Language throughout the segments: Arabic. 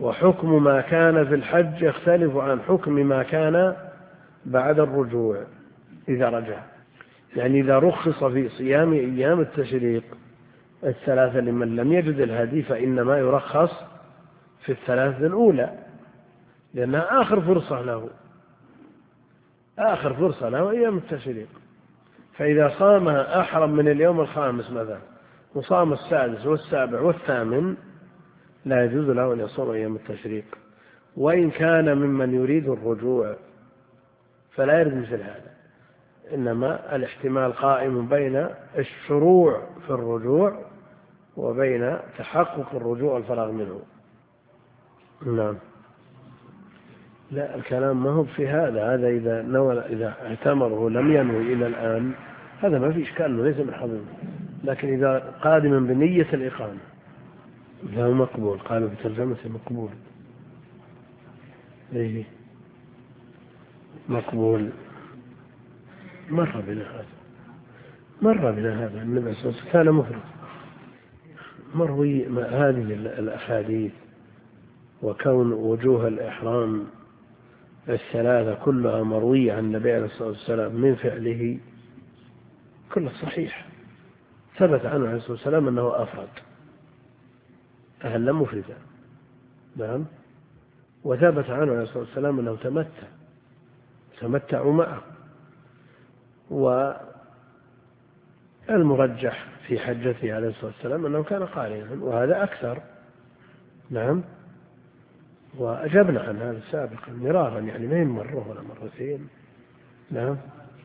وحكم ما كان في الحج يختلف عن حكم ما كان بعد الرجوع إذا رجع. يعني إذا رخص في صيام أيام التشريق الثلاثة لمن لم يجد الهدي فإنما يرخص في الثلاثة الأولى، لأنها آخر فرصة له أيام التشريق. فإذا صامها أحرم من اليوم الخامس مثلا وصام السادس والسابع والثامن لا يجوز له أن يصوم أيام التشريق. وإن كان ممن يريد الرجوع فلا يرد مثل هذا، إنما الاحتمال قائم بين الشروع في الرجوع وبين تحقق الرجوع والفراغ منه. نعم. لا، الكلام ما هو في هذا إذا اعتمره لم ينوي إلى الآن هذا ما في إشكال، ليس من حظه. لكن إذا قادما بنية الإقامة فهو مقبول. قالوا في ترجمة مقبول. إيه مقبول. مر بنا هذا النبي صلى الله عليه وسلم كان مفرد. مروي هذه الأحاديث وكون وجوه الإحرام الثلاثة كلها مروية عن النبي عليه الصلاة والسلام من فعله كله صحيح. ثبت عنه عليه الصلاة والسلام أنه أفرد أهل مفردا. نعم. وثبت عنه عليه الصلاة والسلام أنه تمتع معه. والمرجح في حجته عليه الصلاة والسلام أنه كان قارنا، وهذا أكثر. نعم. وأجبنا عن هذا سابقا مرارا، يعني ما مرة ولا مرتين. نعم.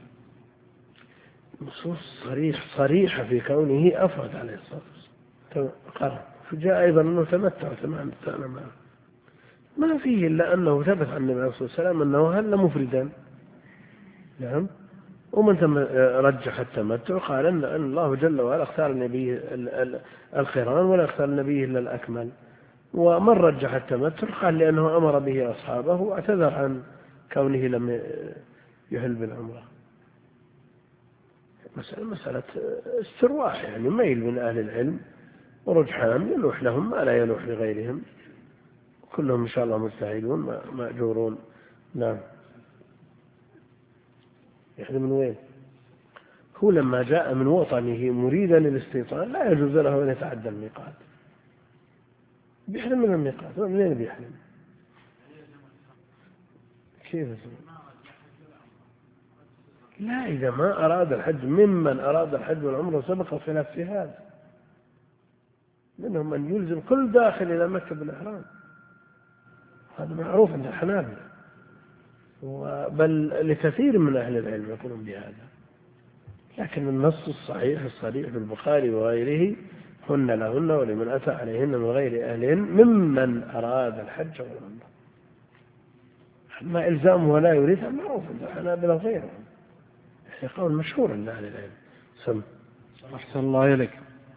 نصوص صريحة في كونه أفرد عليه الصلاة والسلام. فجاء أيضا أنه تمتع تمام معه. ما فيه إلا أنه ثبت عن النبي عليه الصلاة والسلام أنه هل مفردا. نعم. ومن رجح التمتع قال أن الله جل وعلا اختار النبي القران ولا اختار النبي إلا الأكمل. ومن رجح التمتع قال لأنه أمر به أصحابه واعتذر عن كونه لم يحل بالعمرة. مسألة استرواح، يعني ميل من أهل العلم ورجحان يلوح لهم ما لا يلوح لغيرهم، كلهم إن شاء الله مجتهدون مأجورون. نعم. يحرم من وين؟ هو لما جاء من وطنه مريدا للاستيطان لا يجوز له أن يتعدى الميقات، بيحرم من الميقات. منين بيحرم؟ كيف؟ لا، إذا ما أراد الحج ممن أراد الحج والعمرة سبق الخلاف في هذا. منهم من يلزم كل داخل إلى مكة بالإحرام، هذا معروف عند الحنابلة، بل لكثير من أهل العلم يقولون بهذا. لكن النص الصريح في البخاري وغيره هن لهن ولمن أتى عليهن من غير أهلهن ممن أراد الحج والعمرة. أما إلزامه ولا يريد معروف عند الحنابلة وغيرهم، قول مشهور عند أهل العلم. سم. أحسن الله إليك.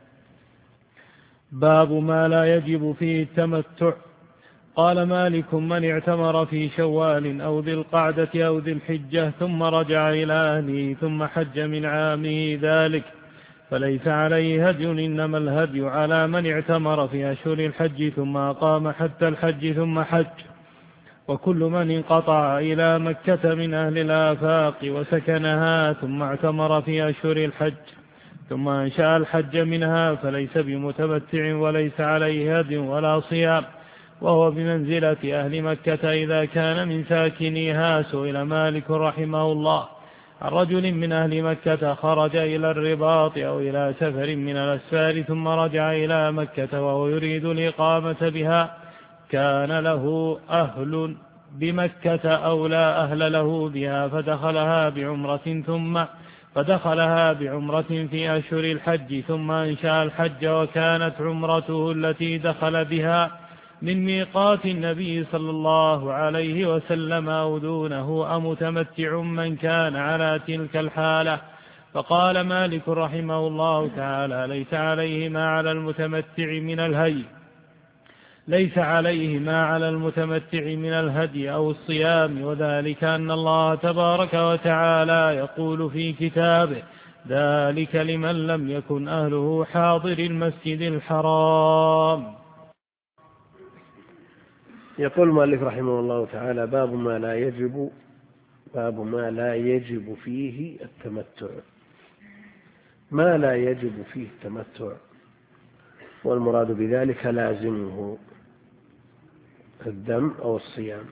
باب ما لا يجب فيه التمتع. قال مالك: من اعتمر في شوال أو ذي القعدة أو ذي الحجة ثم رجع إلى أهله ثم حج من عامه ذلك فليس عليه هدي، إنما الهدي على من اعتمر في أشهر الحج ثم أقام حتى الحج ثم حج. وكل من انقطع إلى مكة من أهل الآفاق وسكنها ثم اعتمر في أشهر الحج ثم أنشأ الحج منها فليس بمتمتع وليس عليه هدي ولا صيام، وهو بمنزلة أهل مكة إذا كان من ساكنيها. سئل مالك رحمه الله عن رجل من أهل مكة خرج إلى الرباط أو إلى سفر من الأسفار ثم رجع إلى مكة وهو يريد الإقامة بها، كان له أهل بمكة أو لا أهل له بها فدخلها بعمرة في أشهر الحج ثم أنشأ الحج، وكانت عمرته التي دخل بها من ميقات النبي صلى الله عليه وسلم أو دونه أمتمتع من كان على تلك الحالة. فقال مالك رحمه الله تعالى: ليس عليه ما على المتمتع من الهدي أو الصيام، وذلك أن الله تبارك وتعالى يقول في كتابه: ذلك لمن لم يكن أهله حاضر المسجد الحرام. يقول المؤلف رحمه الله تعالى: باب ما لا يجب فيه التمتع. ما لا يجب فيه التمتع، والمراد بذلك لازمه الدم أو الصيام،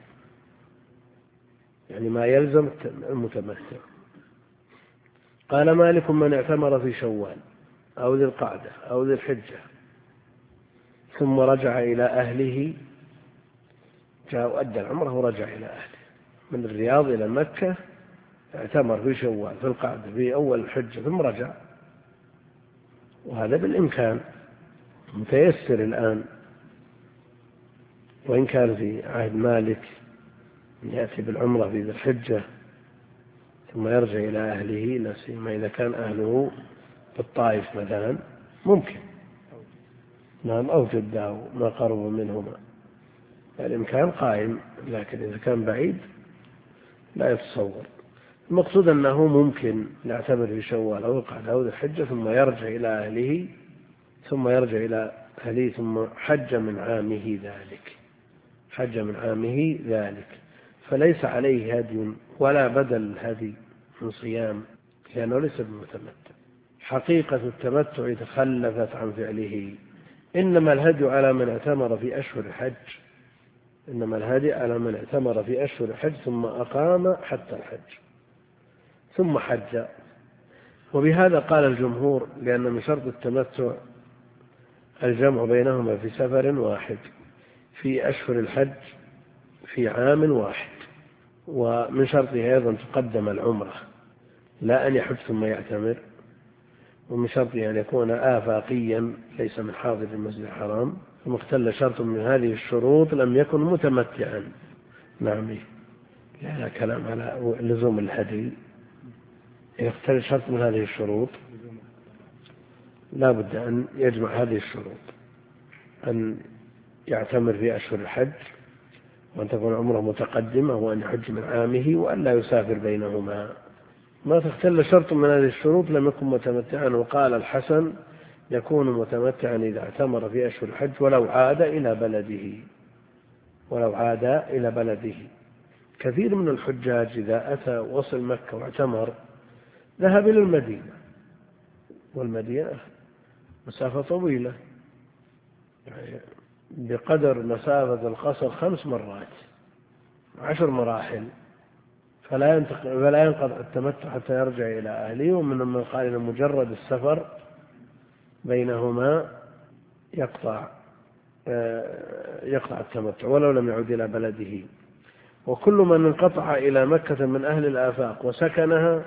يعني ما يلزم المتمتع. قال مالك: من اعتمر في شوال أو ذي القعدة أو ذي الحجة ثم رجع إلى أهله، جاء وأدى العمرة ورجع إلى أهله من الرياض إلى مكة، اعتمر في شوال في القعدة في أول الحجة ثم رجع، وهذا بالإمكان متيسر الآن، وإن كان في عهد مالك يأتي بالعمرة في ذي الحجة ثم يرجع إلى أهله، لا سيما إذا كان أهله بالطائف مثلا ممكن، نعم، أو جدة أو ما قرب منهما، الإمكان قائم، لكن إذا كان بعيد لا يتصور. المقصود أنه ممكن يعتمر في شوال أو القعدة أو ذي الحجة ثم يرجع إلى أهله ثم حج من عامه ذلك، فليس عليه هدي ولا بدل الهدي من صيام، لأنه ليس بمتمتع. حقيقة التمتع تخلفت عن فعله، إنما الهدي على من اعتمر في أشهر الحج ثم أقام حتى الحج ثم حج. وبهذا قال الجمهور، لأن من شرط التمتع الجمع بينهما في سفر واحد في أشهر الحج في عام واحد، ومن شرطه أيضا تقدم العمرة، لا أن يحج ثم يعتمر، ومن شرطه أن يكون آفاقيا ليس من حاضر المسجد الحرام، ثم اختل شرط من هذه الشروط لم يكن متمتعا. نعم، لا كلام على لزوم الهدي، يختل شرط من هذه الشروط لا بد أن يجمع هذه الشروط، أن يعتمر في أشهر الحج، وأن تكون عمره متقدمة، وأن يحج من عامه، وأن لا يسافر بينهما. ما تختل شرط من هذه الشروط لم يكن متمتعا. وقال الحسن: يكون متمتعا إذا اعتمر في أشهر الحج ولو عاد إلى بلده. كثير من الحجاج إذا أتى وصل مكة واعتمر ذهب إلى المدينة، والمدينة مسافة طويلة، يعني بقدر مسافة القصر 5 مرات 10 مراحل، فلا ينقضي التمتع حتى يرجع إلى أهله. ومن من قال إن مجرد السفر بينهما يقطع التمتع ولو لم يعد إلى بلده. وكل من انقطع إلى مكة من أهل الآفاق وسكنها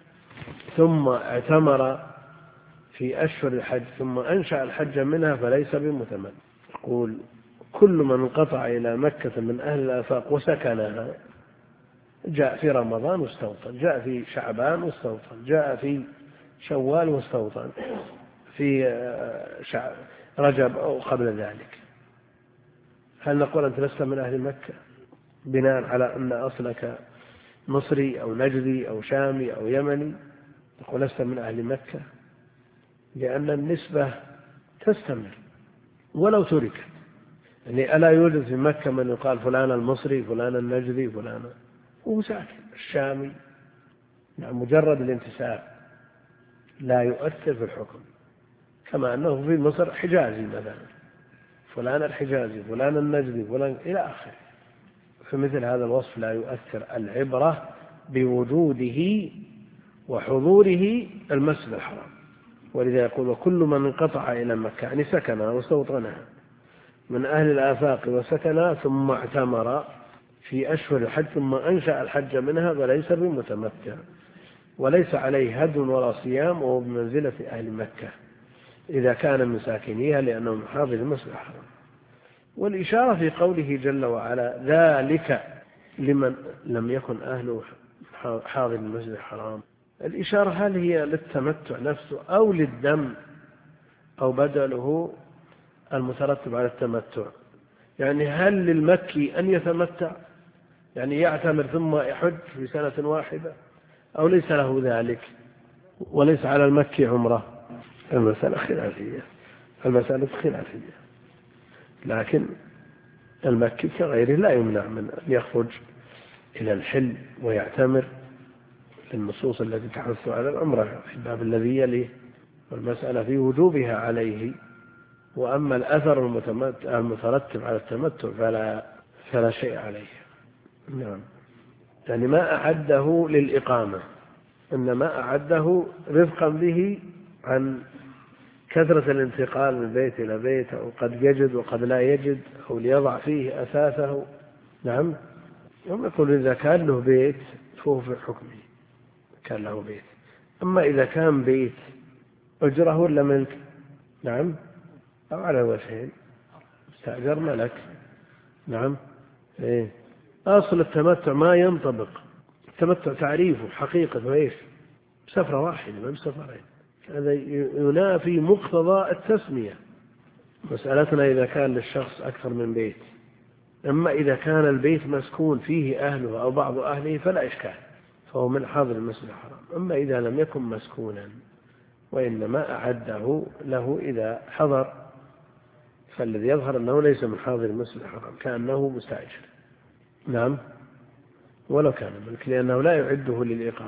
ثم اعتمر في أشهر الحج ثم أنشأ الحج منها فليس بمتمتع. يقول: كل من انقطع إلى مكة من أهل الآفاق وسكنها، جاء في رمضان واستوطن، جاء في شعبان واستوطن، جاء في شوال واستوطن، في رجب أو قبل ذلك، هل نقول أنت لست من أهل مكة بناء على أن أصلك مصري أو نجدي أو شامي أو يمني؟ نقول لست من أهل مكة، لأن النسبة تستمر ولو تركت. يعني ألا يوجد في مكة من يقال فلان المصري فلان النجدي فلان هو ساكن الشامي؟ يعني مجرد الانتساب لا يؤثر في الحكم، كما أنه في مصر حجازي مثلا، فلان الحجازي فلان النجدي فلان إلى آخره، فمثل هذا الوصف لا يؤثر. العبرة بوجوده وحضوره المسجد الحرام. ولذا يقول: وكل من انقطع إلى مكة، يعني سكنها واستوطنها من أهل الآفاق وسكنها ثم اعتمر في أشهر الحج ثم أنشأ الحج منها فليس بمتمتع، وليس عليه هد ولا صيام، وهو بمنزلة أهل مكة إذا كان من ساكنيها، لأنه من حاضر المسجد الحرام. والإشارة في قوله جل وعلا: ذلك لمن لم يكن أهله حاضر المسجد الحرام، الإشارة هل هي للتمتع نفسه أو للدم أو بدله المترتب على التمتع؟ يعني هل للمكي أن يتمتع، يعني يعتمر ثم يحج في سنة واحدة، أو ليس له ذلك وليس على المكي عمره؟ المسألة خلافية، لكن المكي كغيره لا يمنع من أن يخرج إلى الحل ويعتمر للنصوص التي تحث على العمرة في الباب الذي يليه، والمسألة في وجوبها عليه. وأما الأثر المترتب على التمتع فلا شيء عليه. نعم، يعني ما أعده للإقامة، إنما أعده رفقا به عن كثرة الانتقال من بيت إلى بيت، أو قد يجد وقد لا يجد، أو ليضع فيه أثاثه. نعم، يوم يقول إذا كان له بيت فهو في حكمه، كان له بيت. أما إذا كان بيت أجره ولا ملك، نعم، أو على وجهين، استأجر ملك. نعم، إيه. أصل التمتع ما ينطبق، التمتع تعريفه حقيقة وإيش؟ سفرة واحدة ما بسفرين، هذا ينافي مقتضى التسمية. مسألتنا إذا كان للشخص أكثر من بيت. أما إذا كان البيت مسكون فيه أهله أو بعض أهله فلا إشكال، فهو من حاضر المسجد الحرام. أما إذا لم يكن مسكونا وإنما أعده له إذا حضر، فالذي يظهر أنه ليس من حاضر المسجد الحرام، كأنه مستأجر. نعم، ولو كان ملك، لأنه لا يعده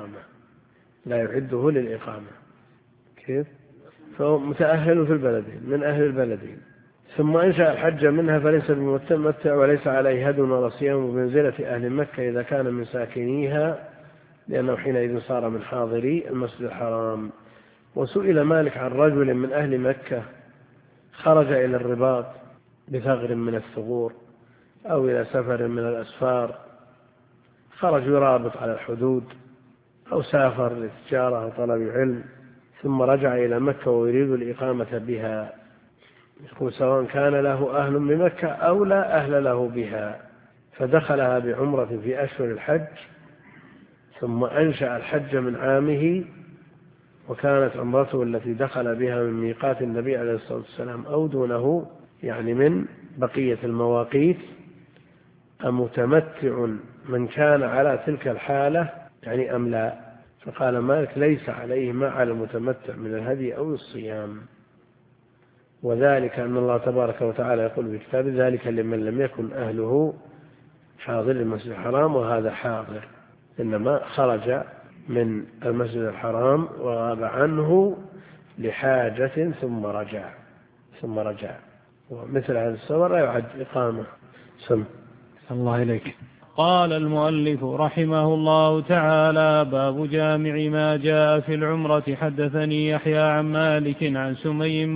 للإقامة. كيف؟ فهو متأهل في البلدين، من أهل البلدين، ثم أنشأ الحج منها فليس بمتمتع وليس عليه هدي ولا صيام بمنزلة أهل مكة إذا كان من ساكنيها، لأنه حينئذ صار من حاضري المسجد الحرام. وسئل مالك عن رجل من أهل مكة خرج إلى الرباط بثغر من الثغور أو إلى سفر من الأسفار، خرج يرابط على الحدود، أو سافر للتجارة وطلب علم، ثم رجع إلى مكة ويريد الإقامة بها، يقول سواء كان له أهل بمكة أو لا أهل له بها، فدخلها بعمرة في أشهر الحج، ثم أنشأ الحج من عامه، وكانت عمرته التي دخل بها من ميقات النبي عليه الصلاة والسلام أو دونه، يعني من بقية المواقيت، أمتمتع من كان على تلك الحالة يعني أم لا؟ فقال مالك ليس عليه ما على المتمتع من الهدي أو الصيام، وذلك أن الله تبارك وتعالى يقول في كتابه ذلك لمن لم يكن أهله حاضر المسجد الحرام، وهذا حاضر، إنما خرج من المسجد الحرام وغاب عنه لحاجة ثم رجع، ومثل هذا السفر لا يعد إقامة. الله إليك. قال المؤلف رحمه الله تعالى: باب جامع ما جاء في العمرة. حدثني يحيى عن مالك عن سمي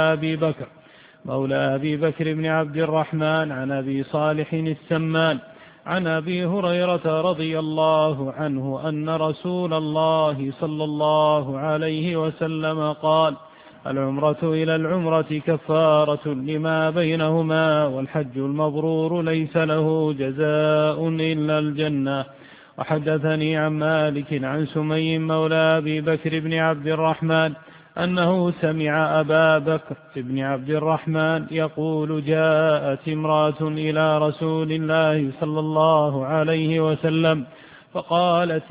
مولى أبي بكر بن عبد الرحمن عن أبي صالح السمان عن أبي هريرة رضي الله عنه أن رسول الله صلى الله عليه وسلم قال: العمرة إلى العمرة كفارة لما بينهما، والحج المبرور ليس له جزاء إلا الجنة. وحدثني عن مالك عن سمي مولى أبي بكر بن عبد الرحمن أنه سمع أبا بكر بن عبد الرحمن يقول: جاءت امرأة إلى رسول الله صلى الله عليه وسلم فقالت: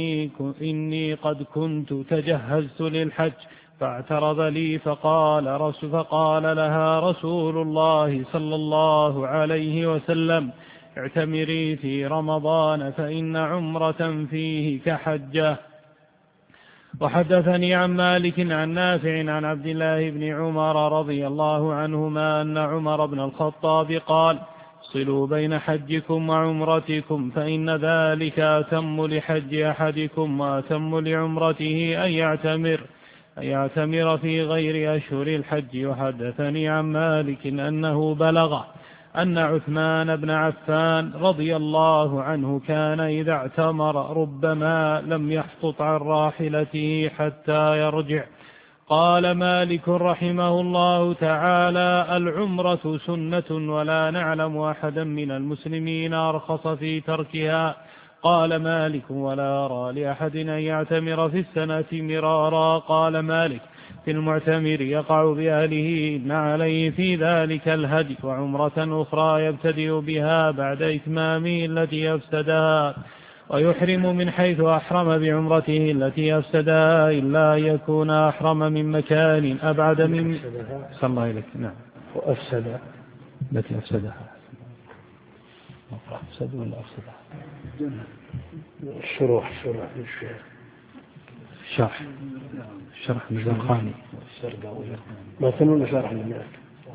إني قد كنت تجهزت للحج، فاعترض لي، فقال لها رسول الله صلى الله عليه وسلم: اعتمري في رمضان فإن عمرة فيه كحجة. وحدثني عن مالك عن نافع عن عبد الله بن عمر رضي الله عنهما أن عمر بن الخطاب قال: صلوا بين حجكم وعمرتكم، فإن ذلك أتم لحج أحدكم وأتم لعمرته أن يعتمر في غير أشهر الحج. وحدثني عن مالك أنه بلغ أن عثمان بن عفان رضي الله عنه كان إذا اعتمر ربما لم يحطط عن راحلته حتى يرجع. قال مالك رحمه الله تعالى: العمرة سنة، ولا نعلم أحدا من المسلمين أرخص في تركها. قال مالك: ولا أرى لأحد أن يعتمر في السنة مرارا. قال مالك: في المعتمر يقع بأهله إن عليه في ذلك الهدي، وعمرة أخرى يبتدئ بها بعد إتمامه التي أفسدها، ويحرم من حيث أحرم بعمرته التي أفسدها، إلا يكون أحرم من مكان أبعد من صلى الله عليه. نعم، وأفسد التي أفسدها. أفسد ولا أفسدها؟ الشروح للشيخ شرح الزرقاني ما تنون شرح للناس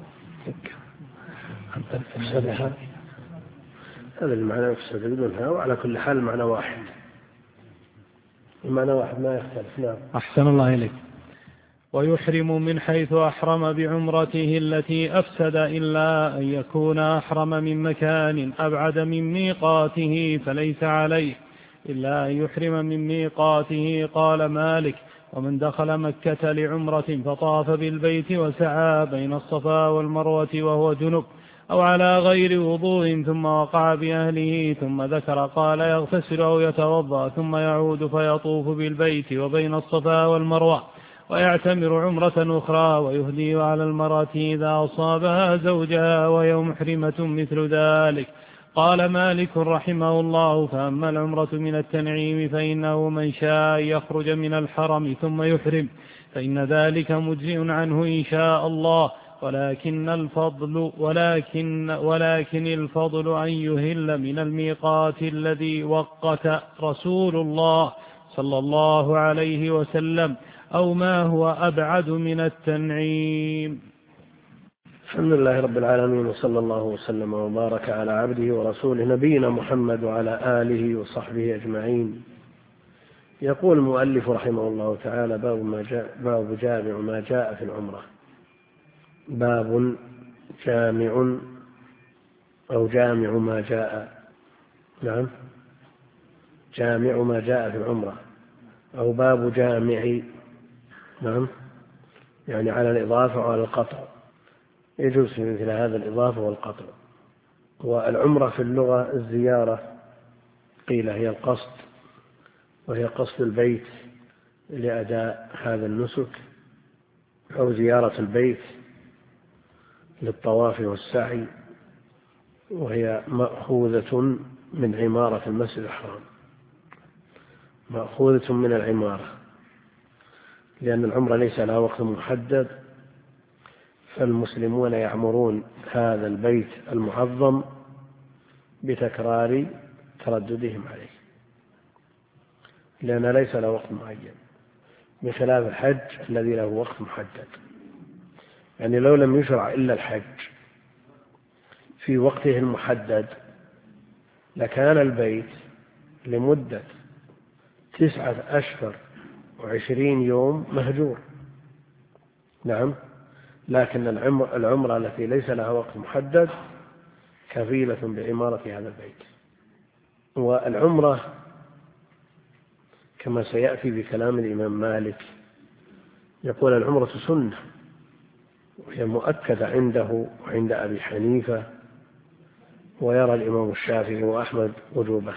أفسدها، هذا المعنى أفسد بدونها، وعلى كل حال المعنى واحد، المعنى واحد ما يختلف. نعم. أحسن الله إليك. ويحرم من حيث أحرم بعمرته التي أفسد إلا أن يكون أحرم من مكان أبعد من ميقاته فليس عليه إلا أن يحرم من ميقاته. قال مالك: ومن دخل مكة لعمرة فطاف بالبيت وسعى بين الصفا والمروة وهو جنب أو على غير وضوء ثم وقع بأهله ثم ذكر قال يغتسل أو يتوضأ ثم يعود فيطوف بالبيت وبين الصفا والمروة ويعتمر عمرة أخرى ويهدي على المرأة إذا أصابها زوجها وهي محرمة مثل ذلك. قال مالك رحمه الله: فأما العمرة من التنعيم فإنه من شاء يخرج من الحرم ثم يحرم فإن ذلك مجزئ عنه إن شاء الله، ولكن الفضل أن يهل من الميقات الذي وقت رسول الله صلى الله عليه وسلم أو ما هو أبعد من التنعيم. الحمد لله رب العالمين، وصلى الله وسلم وبارك على عبده ورسوله نبينا محمد وعلى آله وصحبه أجمعين. يقول المؤلف رحمه الله تعالى: باب جامع ما جاء في العمرة. باب جامع أو جامع ما جاء، نعم، جامع ما جاء في العمرة، أو باب جامع، نعم، يعني على الإضافة وعلى القطع، يجوز في مثل هذا الإضافة والقطع. والعمرة في اللغة الزيارة، قيل هي القصد، وهي قصد البيت لأداء هذا النسك، أو زيارة البيت للطواف والسعي، وهي مأخوذة من عمارة المسجد الحرام، مأخوذة من العمارة، لأن العمرة ليس لها وقت محدد، فالمسلمون يعمرون هذا البيت المعظم بتكرار ترددهم عليه، لأن ليس له وقت معين، بخلاف الحج الذي له وقت محدد. يعني لو لم يشرع إلا الحج في وقته المحدد لكان البيت لمدة 9 أشهر و20 يوم مهجور، نعم، لكن العمرة التي ليس لها وقت محدد كفيلة بعمارة هذا البيت. والعمرة كما سيأتي بكلام الإمام مالك يقول: العمرة سنة، وهي مؤكدة عنده وعند أبي حنيفة، ويرى الإمام الشافعي وأحمد وجوبه،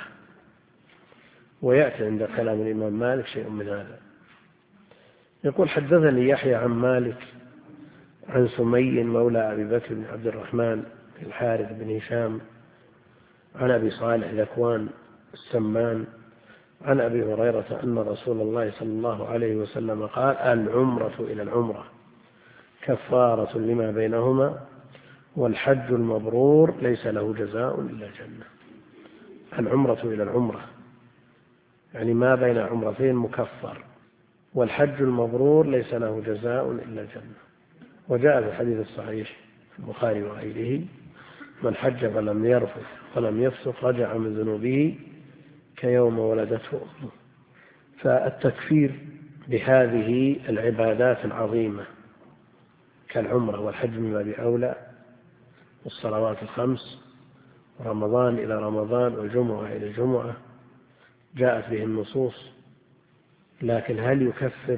ويأتي عند كلام الإمام مالك شيء من هذا. يقول: حدثني يحيى عن مالك عن سمي مولى أبي بكر بن عبد الرحمن الحارث بن هشام عن أبي صالح ذكوان السمان عن أبي هريرة أن رسول الله صلى الله عليه وسلم قال: العمرة إلى العمرة كفارة لما بينهما، والحج المبرور ليس له جزاء إلا الجنة. العمرة إلى العمرة يعني ما بين عمرتين مكفر، والحج المبرور ليس له جزاء إلا الجنة. وجاء في الحديث الصحيح في البخاري وغيره: من حج فلم يرفث ولم يفسق رجع من ذنوبه كيوم ولدته أمه. فالتكفير بهذه العبادات العظيمة كالعمرة والحج من باب أولى، والصلوات الخمس، رمضان إلى رمضان والجمعة إلى الجمعة، جاءت به النصوص. لكن هل يكفر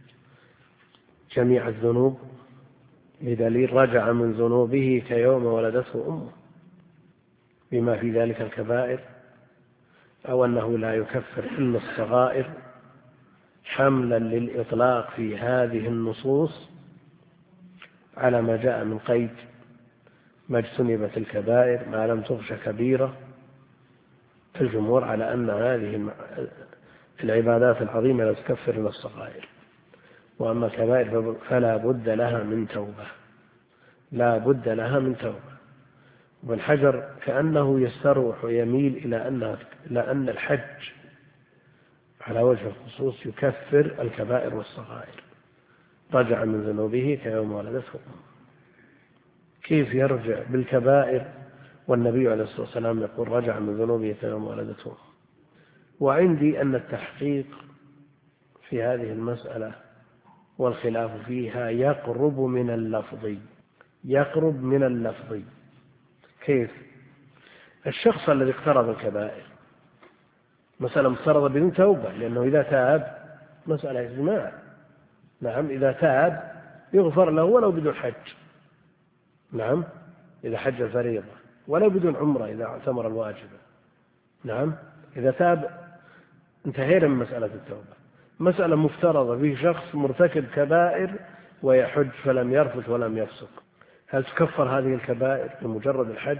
جميع الذنوب؟ بدليل: رجع من ذنوبه كيوم ولدته أمه، بما في ذلك الكبائر، أو أنه لا يكفر إلا الصغائر، حملا للإطلاق في هذه النصوص على ما جاء من قيد ما اجتنبت الكبائر ما لم تغش كبيرة. الجمهور على أن هذه العبادات العظيمة لا تكفر إلا الصغائر، وأما الكبائر فلا بد لها من توبة، لا بد لها من توبة. ابن حجر كأنه يستروح ويميل إلى أن الحج على وجه الخصوص يكفر الكبائر والصغائر. رجع من ذنوبه كيوم ولدته أمه. كيف يرجع بالكبائر والنبي عليه الصلاة والسلام يقول رجع من ذنوبه كيوم ولدته أمه؟ وعندي أن التحقيق في هذه المسألة والخلاف فيها يقرب من اللفظ. يقرب من اللفظ. كيف؟ الشخص الذي اقترب الكبائر مسألة مفترضة بدون توبة، لأنه إذا تاب مسألة إجماع. نعم، إذا تاب يغفر له ولو بدون حج. نعم، إذا حج الفريضة، ولو بدون عمرة إذا اعتمر الواجبة. نعم، إذا تاب انتهينا من مسألة التوبة. مسألة مفترضة في شخص مرتكب كبائر ويحج فلم يرفث ولم يفسق، هل تكفر هذه الكبائر بمجرد الحج؟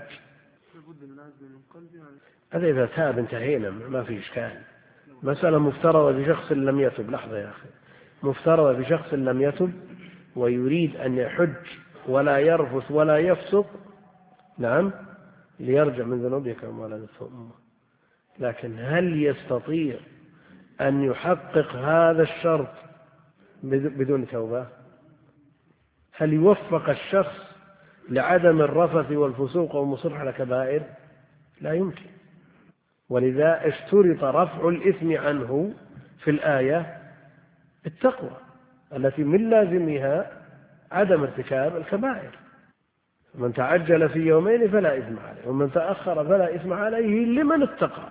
هذا إذا تاب انتهينا، ما في إشكال. مسألة مفترضة في شخص لم يتب. لحظة يا أخي، مفترضة في شخص لم يتب ويريد أن يحج ولا يرفث ولا يفسق، نعم، ليرجع من ذنوبه كما ولدته أمه. لكن هل يستطيع أن يحقق هذا الشرط بدون توبة؟ هل يوفق الشخص لعدم الرفث والفسوق ومصر على كبائر؟ لا يمكن. ولذا اشترط رفع الإثم عنه في الآية التقوى التي من لازمها عدم ارتكاب الكبائر. من تعجل في يومين فلا إثم عليه، ومن تأخر فلا إثم عليه لمن اتقى.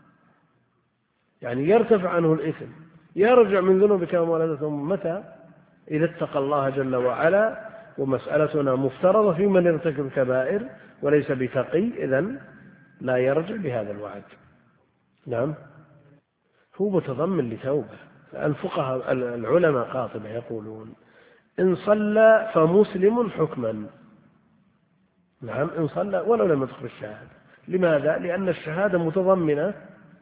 يعني يرتفع عنه الإثم، يرجع من ذنوبه كما ولدته متى؟ إذا اتقى الله جل وعلا. ومسألتنا مفترضة في من يرتكب كبائر وليس بتقي، إذن لا يرجع بهذا الوعد. نعم، هو متضمن لتوبة. الفقهاء العلماء قاطبة يقولون إن صلى فمسلم حكما. نعم، إن صلى ولو لم يدخل الشهادة. لماذا؟ لأن الشهادة متضمنة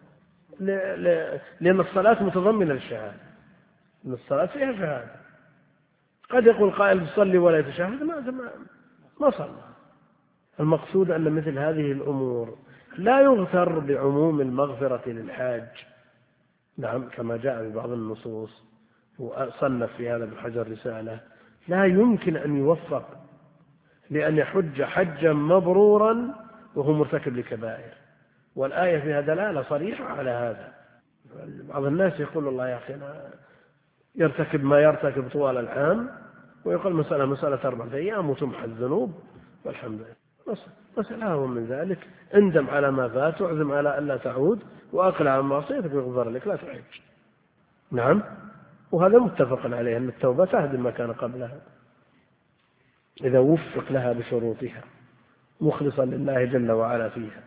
لأن الصلاة متضمنة للشهادة، إن الصلاة فيها شهادة. قد يقول قائل تصلي ولا يتشهد، ما صلى. المقصود أن مثل هذه الأمور لا يغتر بعموم المغفرة للحاج. نعم، كما جاء في بعض النصوص، وصنف في هذا ابن حجر رسالة، لا يمكن أن يوفق لأن يحج حجا مبرورا وهو مرتكب لكبائر. والآية فيها دلالة صريحة على هذا. بعض الناس يقول الله يا أخي أنا يرتكب ما يرتكب طوال العام، ويقول مسألة 4 أيام وتمحى الذنوب والحمد لله. مسألة هو من ذلك، اندم على ما فات واعزم على ألا تعود، وأقلع عن معصيتك ويغفر لك، لا تعيش. نعم، وهذا متفق عليه أن التوبة تهدم ما كان قبلها إذا وفق لها بشروطها مخلصا لله جل وعلا فيها.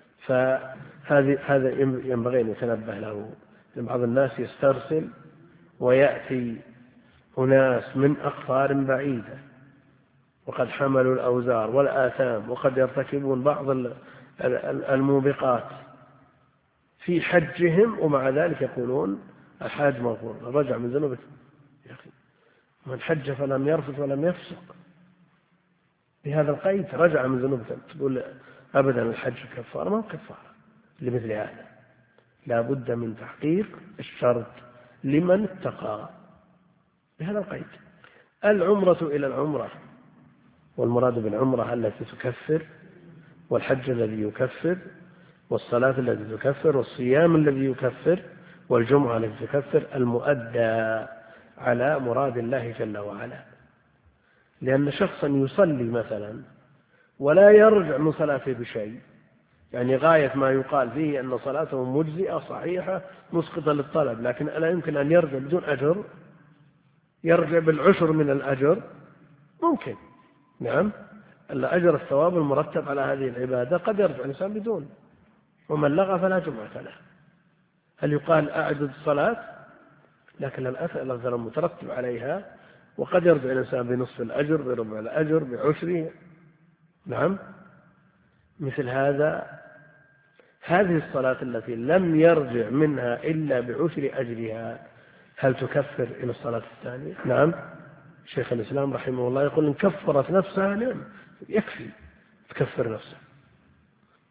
هذا ينبغي أن يتنبه له. بعض الناس يسترسل ويأتي أناس من أقطار بعيدة وقد حملوا الأوزار والآثام، وقد يرتكبون بعض الموبقات في حجهم، ومع ذلك يقولون الحاج مغفور، رجع من ذنوبه. يا أخي من حج فلم يرفث ولم يفسق بهذا القيد رجع من ذنوبه، تقول أبدا الحج كفارة؟ ما هو كفارة لمثل هذا. لا بد من تحقيق الشرط لمن اتقى بهذا القيد. العمرة إلى العمرة، والمراد بالعمرة التي تكفر، والحج الذي يكفر، والصلاة التي تكفر، والصيام الذي يكفر، والجمعة التي تكفر، المؤدى على مراد الله جل وعلا. لأن شخصا يصلي مثلا ولا يرجع من صلاته بشيء، يعني غاية ما يقال فيه أن صلاته مجزئة صحيحة مسقطة للطلب، لكن لا يمكن أن يرجع بدون أجر، يرجع بالعشر من الأجر ممكن. نعم، الأجر الثواب المرتب على هذه العبادة قد يرجع الإنسان بدون، ومن لغى فلا جمعة له. هل يقال أعدد الصلاة؟ لكن الأثر المترتب عليها، وقد يرجع الإنسان بنصف الأجر، بربع الأجر، بعشره. نعم، مثل هذه الصلاة التي لم يرجع منها إلا بعشر أجرها هل تكفر إلى الصلاة الثانية؟ نعم، شيخ الإسلام رحمه الله يقول إن كفرت نفسها نعم، يكفي تكفر نفسها.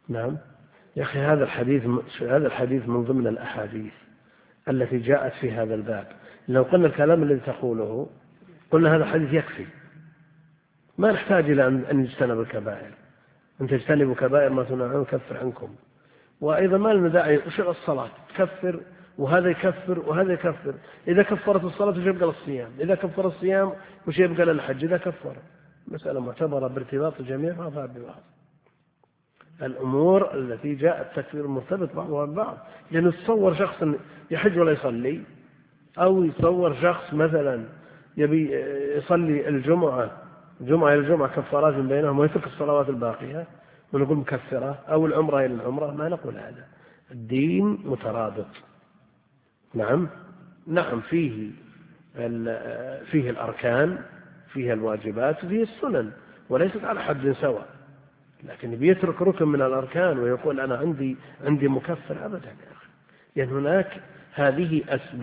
نعم يا أخي هذا الحديث من ضمن الأحاديث التي جاءت في هذا الباب. لو قلنا الكلام الذي تقوله قلنا هذا الحديث يكفي، ما نحتاج إلى أن نجتنب الكبائر. أن تجتنبوا كبائر ما تنهون يكفر عنكم. وأيضا ما لنا داعي وشغل الصلاة تكفر وهذا يكفر وهذا يكفر. إذا كفرت الصلاة وش يبقى للصيام؟ إذا كفر الصيام وش يبقى للحج؟ إذا كفر مسألة معتبرة بارتباط الجميع بعضها ببعض. الأمور التي جاء التكفير مرتبط بعضها ببعض، لأنه يتصور شخص يحج ولا يصلي، أو يتصور شخص مثلا يبي يصلي الجمعة إلى الجمعة كفارات بينهم ويترك الصلوات الباقية ونقول مكفرة، أو العمرة إلى العمرة. ما نقول هذا، الدين مترابط. نعم فيه الأركان، فيه الواجبات، فيه السنن، وليست على حد سواء. لكن بيترك ركن من الأركان ويقول أنا عندي مكفر، أبدا يا أخي. يعني هناك هذه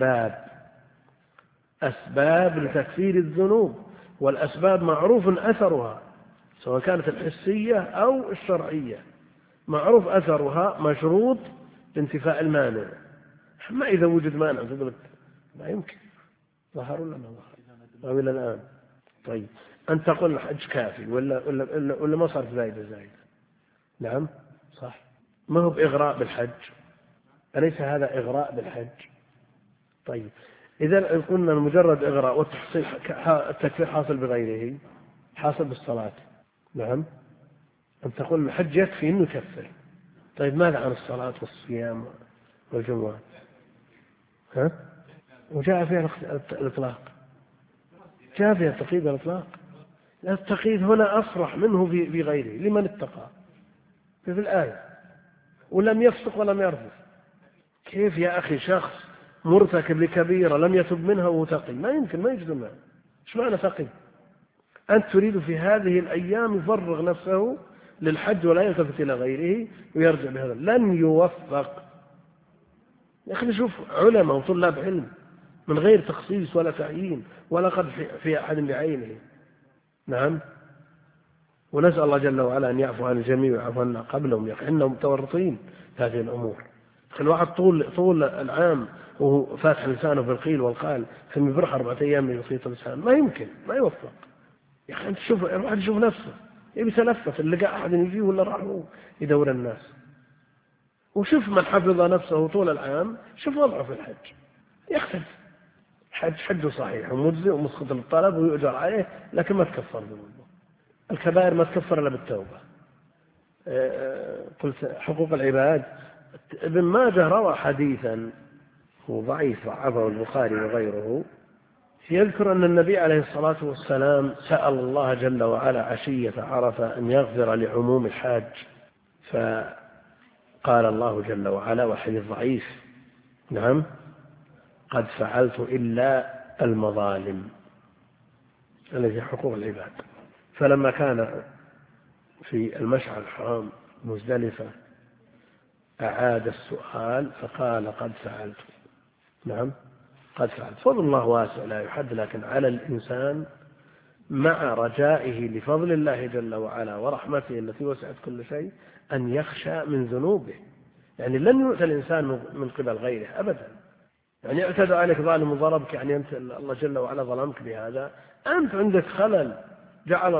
أسباب لتكفير الذنوب، والأسباب معروف أثرها سواء كانت الحسية أو الشرعية، معروف أثرها مشروط بانتفاء المانع. ما إذا وجد مانع تقول ما يمكن ظهر ولا ما ظهر أو إلى الآن. طيب أنت تقول الحج كافي ولا ما صارت زايدة؟ نعم صح، ما هو بإغراء بالحج؟ أليس هذا إغراء بالحج؟ طيب إذا قلنا مجرد إغراء والتحصيل التكفير حاصل بغيره، حاصل بالصلاة. نعم أن تقول الحج يكفي إنه يكفر. طيب ماذا عن الصلاة والصيام والجمعة؟ وجاء فيها الإطلاق، جاء فيها التقييد والإطلاق. التقييد هنا أصرح منه في غيره، لمن اتقى في الآية ولم يفسق ولم يرفث. كيف يا أخي شخص مرتكب لكبيرة لم يتب منها وهو تقي؟ ما يمكن، ما يجوز معه. ايش معنى تقي؟ أنت تريد في هذه الأيام يفرغ نفسه للحج ولا يلتفت إلى غيره ويرجع بهذا؟ لن يوفق. يا أخي نشوف علماء وطلاب علم من غير تخصيص ولا تعيين ولا قد في أحد بعينه. نعم ونسأل الله جل وعلا أن يعفو عن الجميع ويعفو عنا قبلهم، إنهم متورطين هذه الأمور. الواحد طول العام وهو فاتح لسانه في القيل والقال، ثم يبرح 4 أيام يصيط لسانه، ما يمكن، ما يوفق. يا أخي أنت شوف الواحد يشوف نفسه يبي يتلفت، اللي لقى أحد يجيه ولا راح يدور الناس. وشوف من حفظ نفسه طول العام شوف وضعه في الحج يختلف. حجه صحيح ومجزئ ومسقط للطلب ويؤجر عليه، لكن ما تكفر ذنوبه. الكبائر ما تكفر إلا بالتوبة. قلت حقوق العباد، ابن ماجه روى حديثا هو ضعيف ضعفه البخاري وغيره، يذكر أن النبي عليه الصلاة والسلام سأل الله جل وعلا عشية عرفة أن يغفر لعموم الحاج، فقال الله جل وعلا والحديث ضعيف: نعم قد فعلت إلا المظالم التي حقوق العباد. فلما كان في المشعر الحرام مزدلفة أعاد السؤال فقال قد فعلت. نعم قد فعلت. فضل الله واسع لا يحد، لكن على الإنسان مع رجائه لفضل الله جل وعلا ورحمته التي وسعت كل شيء أن يخشى من ذنوبه. يعني لن يؤتى الإنسان من قبل غيره أبدا. يعني يعتدى عليك ظالم وضربك، يعني أنت الله جل وعلا ظلمك بهذا، أنت عندك خلل جعل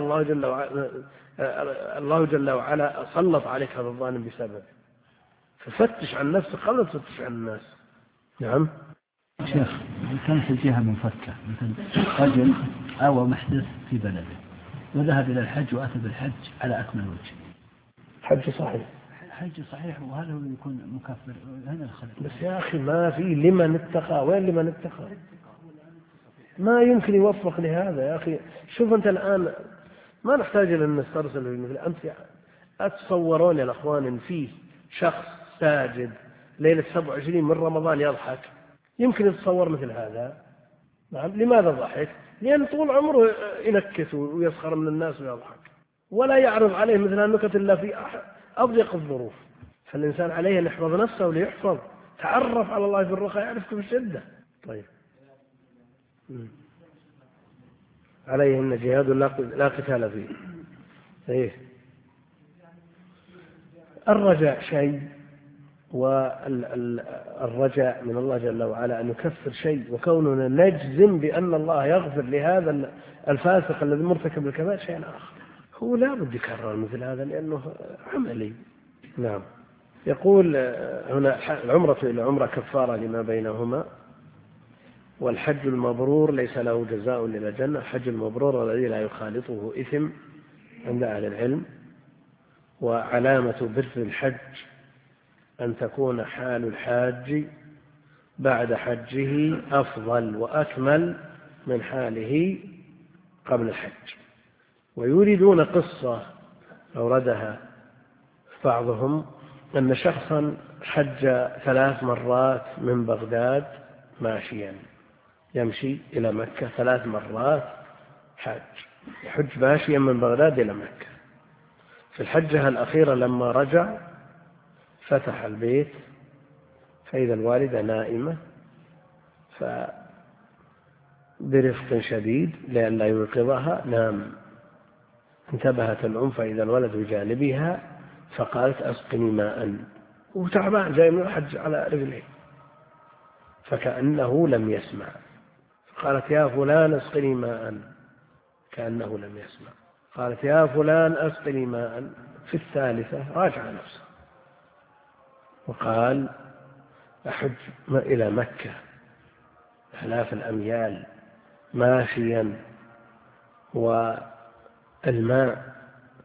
الله جل وعلا سلط عليك هذا الظالم بسبب. ففتش عن نفسك قبل أن تفتش عن الناس. نعم شيخ، كانت الجهة منفكة، مثل رجل أو محدث في بلده وذهب إلى الحج وأتى بالحج على أكمل وجه، حج صحيح وهذا هو يكون مكفر. هنا الخلل. بس يا أخي ما في لمن اتقى. وين لمن اتقى؟ ما يمكن يوفق لهذا يا أخي. شوف أنت الآن ما نحتاج إلى أن نسترسل في مثل أنت أتصورون يا الأخوان إن فيه شخص ساجد ليلة 27 من رمضان يضحك؟ يمكن يتصور مثل هذا؟ نعم. لماذا ضحك؟ لأن طول عمره ينكت ويسخر من الناس ويضحك ولا يعرض عليه مثل النكت إلا في أضيق الظروف. فالإنسان عليه أن يحفظ نفسه ليحفظ. تعرف على الله في الرخاء يعرفك في الشدة. طيب عليه أن جهاد لا قتال فيه. إيه الرجاء شيء، والرجاء من الله جل وعلا أن يكفر شيء، وكوننا نجزم بأن الله يغفر لهذا الفاسق الذي مرتكب الكبائر شيء آخر. هو لا بد يكرر مثل هذا لأنه عملي. نعم. يقول هنا العمرة إلى عمرة كفارة لما بينهما، والحج المبرور ليس له جزاء إلا الجنة. الحج المبرور الذي لا يخالطه إثم عند أهل العلم. وعلامة بر الحج أن تكون حال الحاج بعد حجه أفضل وأكمل من حاله قبل الحج. ويريدون قصة أوردها بعضهم أن شخصا حج 3 مرات من بغداد ماشيا، يمشي إلى مكة 3 مرات حج، يحج ماشيا من بغداد إلى مكة. في الحجة الأخيرة لما رجع فتح البيت فإذا الوالدة نائمة، فبرفق شديد لئلا يوقظها نام. انتبهت الأم فإذا الولد بجانبها فقالت أسقني ماء، وتعبان جاي من الحج على رجليه، فكأنه لم يسمع، فقالت يا فلان أسقني ماء، كأنه لم يسمع. قالت يا فلان أسقني ماء. في الثالثة راجع نفسه وقال أحج إلى مكة آلاف الأميال ماشيا، والماء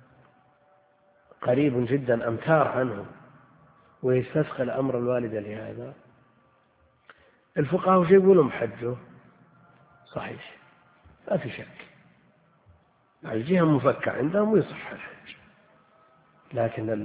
قريب جدا أمتار عنه، ويستثقل أمر الوالدة لهذا. الفقهاء يقولون حجه صحيح ما في شك، الجهة مفكة عندهم ويصح الحج. لكن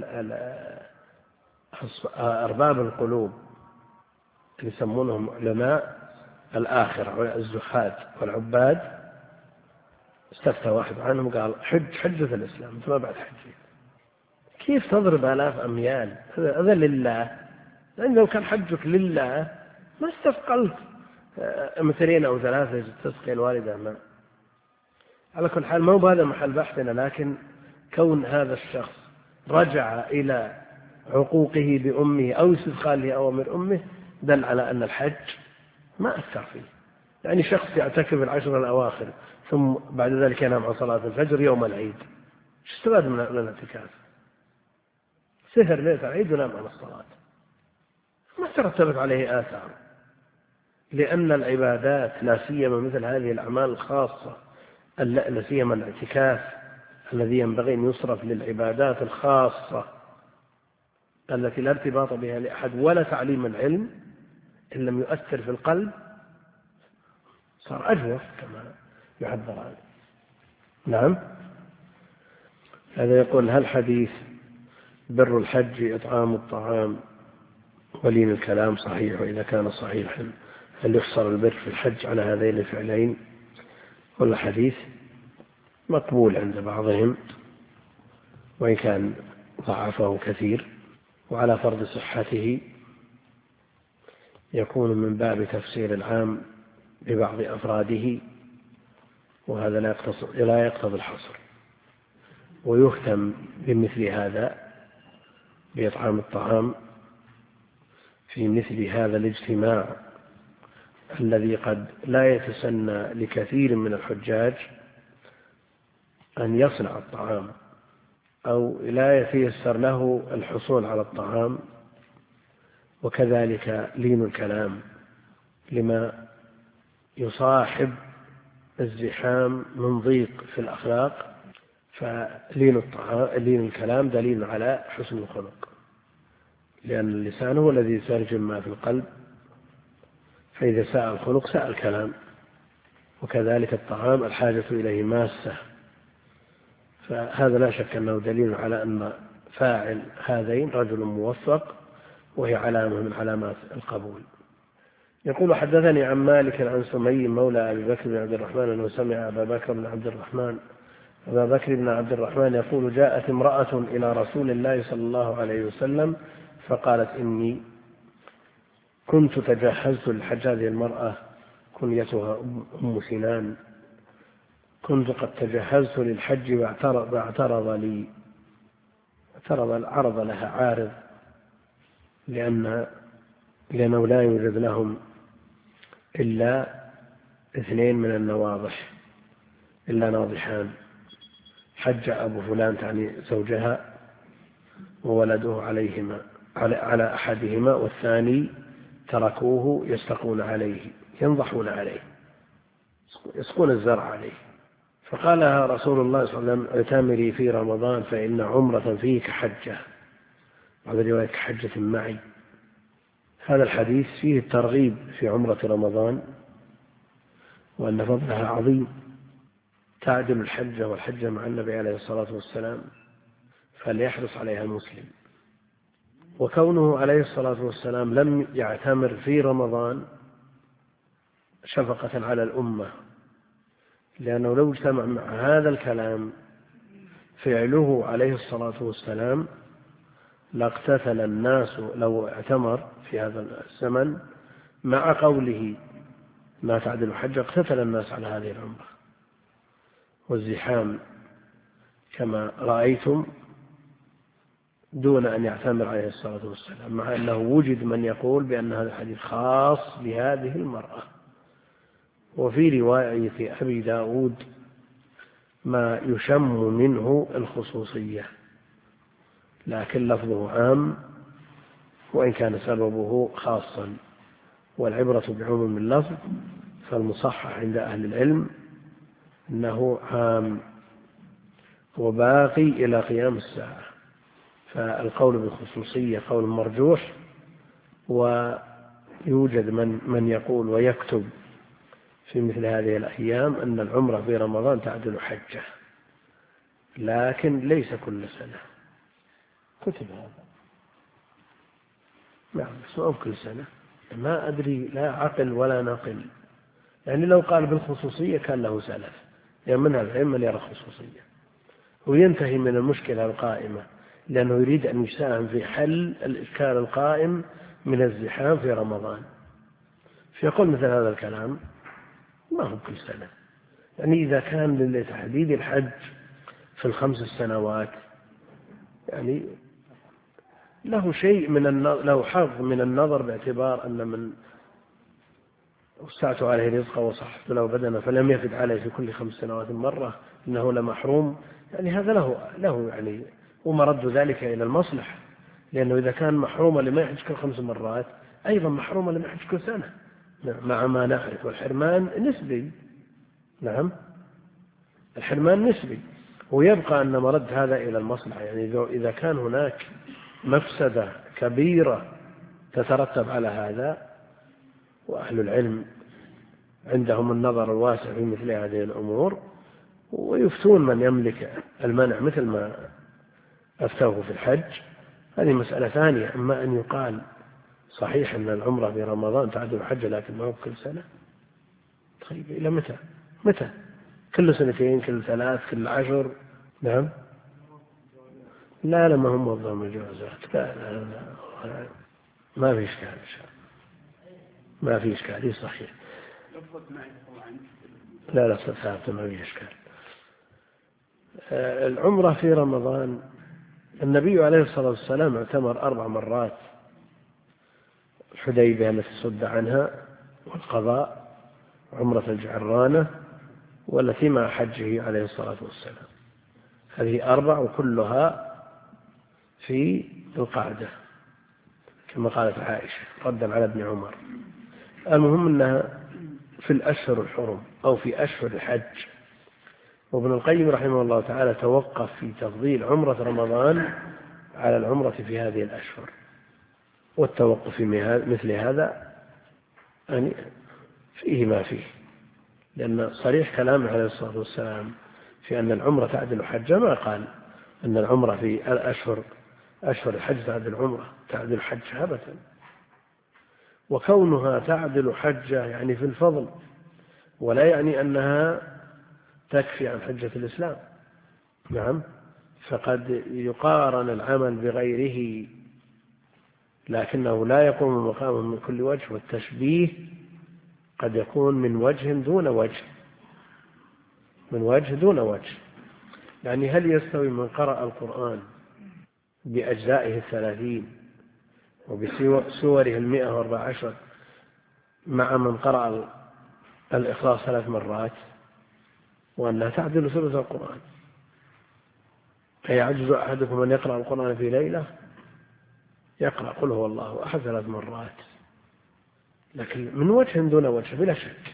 أرباب القلوب اللي يسمونهم علماء الآخرة الزهاد والعباد استفتى واحد عنهم قال حجة الإسلام ما بعد حجه. كيف تضرب 1000 أميال؟ هذا لله، لأن لو كان حجك لله ما استثقلت 2 أو 3 تسقي الوالدة ماء. على كل حال ما هو هذا محل بحثنا، لكن كون هذا الشخص رجع إلى عقوقه بأمه أو استثقال لأوامر أمه دل على أن الحج ما أثر فيه. يعني شخص يعتكف 10 الأواخر ثم بعد ذلك ينام عن صلاة الفجر يوم العيد، ايش استفاد من الاعتكاف؟ سهر ليلة العيد ونام عن الصلاة، ما ترتبت عليه آثار. لأن العبادات لا سيما مثل هذه الأعمال الخاصة، لا سيما الاعتكاف الذي ينبغي أن يصرف للعبادات الخاصة التي لا ارتباط بها لأحد ولا تعليم العلم، إن لم يؤثر في القلب صار أجوف كما يعبر عنه. نعم. هذا يقول هل حديث بر الحج إطعام الطعام ولين الكلام صحيح؟ وإذا كان صحيحا هل يحصر البر في الحج على هذين الفعلين؟ ولا حديث مقبول عند بعضهم وإن كان ضعفه كثير، وعلى فرض صحته يكون من باب تفسير العام ببعض أفراده، وهذا لا يقتضي الحصر. ويهتم بمثل هذا بإطعام الطعام في مثل هذا الاجتماع الذي قد لا يتسنى لكثير من الحجاج أن يصنع الطعام أو لا يتيسر له الحصول على الطعام، وكذلك لين الكلام لما يصاحب الزحام من ضيق في الأخلاق. فلين الكلام دليل على حسن الخلق، لأن اللسان هو الذي يترجم ما في القلب، فإذا ساء الخلق ساء الكلام. وكذلك الطعام الحاجة إليه ماسة، فهذا لا شك أنه دليل على أن فاعل هذين رجل موفق، وهي علامة من علامات القبول. يقول حدثني عن مالك عن سمي مولى أبي بكر بن عبد الرحمن أنه سمع أبا بكر بن عبد الرحمن يقول جاءت امرأة إلى رسول الله صلى الله عليه وسلم فقالت إني كنت تجهزت للحج. هذه المرأة كنيتها أم سنان. كنت قد تجهزت للحج واعترض عرض لها عارض لأنه لا يوجد لهم إلا 2 من النواضح إلا ناضحان، حج أبو فلان تعني زوجها وولده على أحدهما، والثاني تركوه يستقون عليه ينضحون عليه يسقون الزرع عليه. فقالها رسول الله صلى الله عليه وسلم: اعتمري في رمضان فإن عمرة فيه كحجة، وهذا رواية كحجة معي. هذا الحديث فيه الترغيب في عمرة رمضان وأن فضلها عظيم تعدل الحجة والحجة مع النبي عليه الصلاة والسلام، فليحرص عليها المسلم. وكونه عليه الصلاة والسلام لم يعتمر في رمضان شفقة على الأمة، لأنه لو اجتمع مع هذا الكلام فعله عليه الصلاة والسلام لاقتتل الناس لو اعتمر في هذا الزمن مع قوله ما تعدل حجة، اقتتل الناس على هذه العمرة والزحام كما رأيتم دون أن يعتمر عليه الصلاة والسلام، مع أنه وجد من يقول بأن هذا الحديث خاص بهذه المرأة. وفي رواية أبي داود ما يشم منه الخصوصية، لكن لفظه عام وإن كان سببه خاصا، والعبرة بعموم اللفظ، فالمصحح عند أهل العلم أنه عام وباقي إلى قيام الساعة. فالقول بالخصوصية قول مرجوح، ويوجد من يقول ويكتب في مثل هذه الأيام أن العمرة في رمضان تعدل حجة، لكن ليس كل سنة. كتب هذا نعم، بس كل سنة ما أدري، لا عقل ولا نقل. يعني لو قال بالخصوصية كان له سلف، يعني من العلم من يرى خصوصية وينتهي من المشكلة القائمة، لأنه يريد أن يساهم في حل الإشكال القائم من الزحام في رمضان، فيقول مثل هذا الكلام ما هو كل سنة. يعني إذا كان لتحديد الحج في ال5 سنوات يعني له شيء له حظ من النظر، باعتبار أن من وسعت عليه رزقه وصحت له بدنه فلم يفد عليه في كل 5 سنوات مرة إنه لمحروم. يعني هذا له يعني، ومرد ذلك إلى المصلحة، لأنه إذا كان محروما لما يحج كل 5 مرات أيضا محروما لما يحج كل سنة، مع ما نعرف. والحرمان نسبي، نعم الحرمان نسبي، ويبقى أن مرد هذا إلى المصلحة. يعني إذا كان هناك مفسدة كبيرة تترتب على هذا، وأهل العلم عندهم النظر الواسع في مثل هذه الأمور، ويفتون من يملك المنع مثل ما أفتوه في الحج، هذه مسألة ثانية. أما أن يقال صحيح أن العمرة في رمضان تعدل الحج لكن ما هو كل سنة، طيب إلى متى؟ كل 2 كل 3 كل 10؟ نعم لا ما هم موظفون الجوازات، لا ما في إشكال إن شاء الله، ما في إشكال صحيح. لا ثابت ما في إشكال. العمرة في رمضان النبي عليه الصلاة والسلام اعتمر 4 مرات: الحديبية التي صد عنها، والقضاء، عمرة الجعرانة، والتي مع حجه عليه الصلاة والسلام. هذه 4 وكلها في القعدة كما قالت عائشة ردا على ابن عمر. المهم أنها في الأشهر الحرم أو في أشهر الحج. وابن القيم رحمه الله تعالى توقف في تفضيل عمرة رمضان على العمرة في هذه الأشهر، والتوقف في مثل هذا يعني فيه ما فيه، لأن صريح كلامه عليه الصلاة والسلام في أن العمرة تعدل حجة، ما قال أن العمرة في أشهر الحج تعدل حج أبدا. وكونها تعدل حجة يعني في الفضل، ولا يعني أنها تكفي عن حجة الإسلام. نعم، فقد يقارن العمل بغيره لكنه لا يقوم مقامه من كل وجه، والتشبيه قد يكون من وجه دون وجه. يعني هل يستوي من قرأ القرآن بأجزائه 30 وبسوره 114 مع من قرأ الإخلاص 3 مرات، وأنها تعدل ثلث القرآن. أيعجز أحدكم أن يقرأ القرآن في ليلة؟ يقرأ قل هو الله أحد 3 مرات، لكن من وجه دون وجه بلا شك.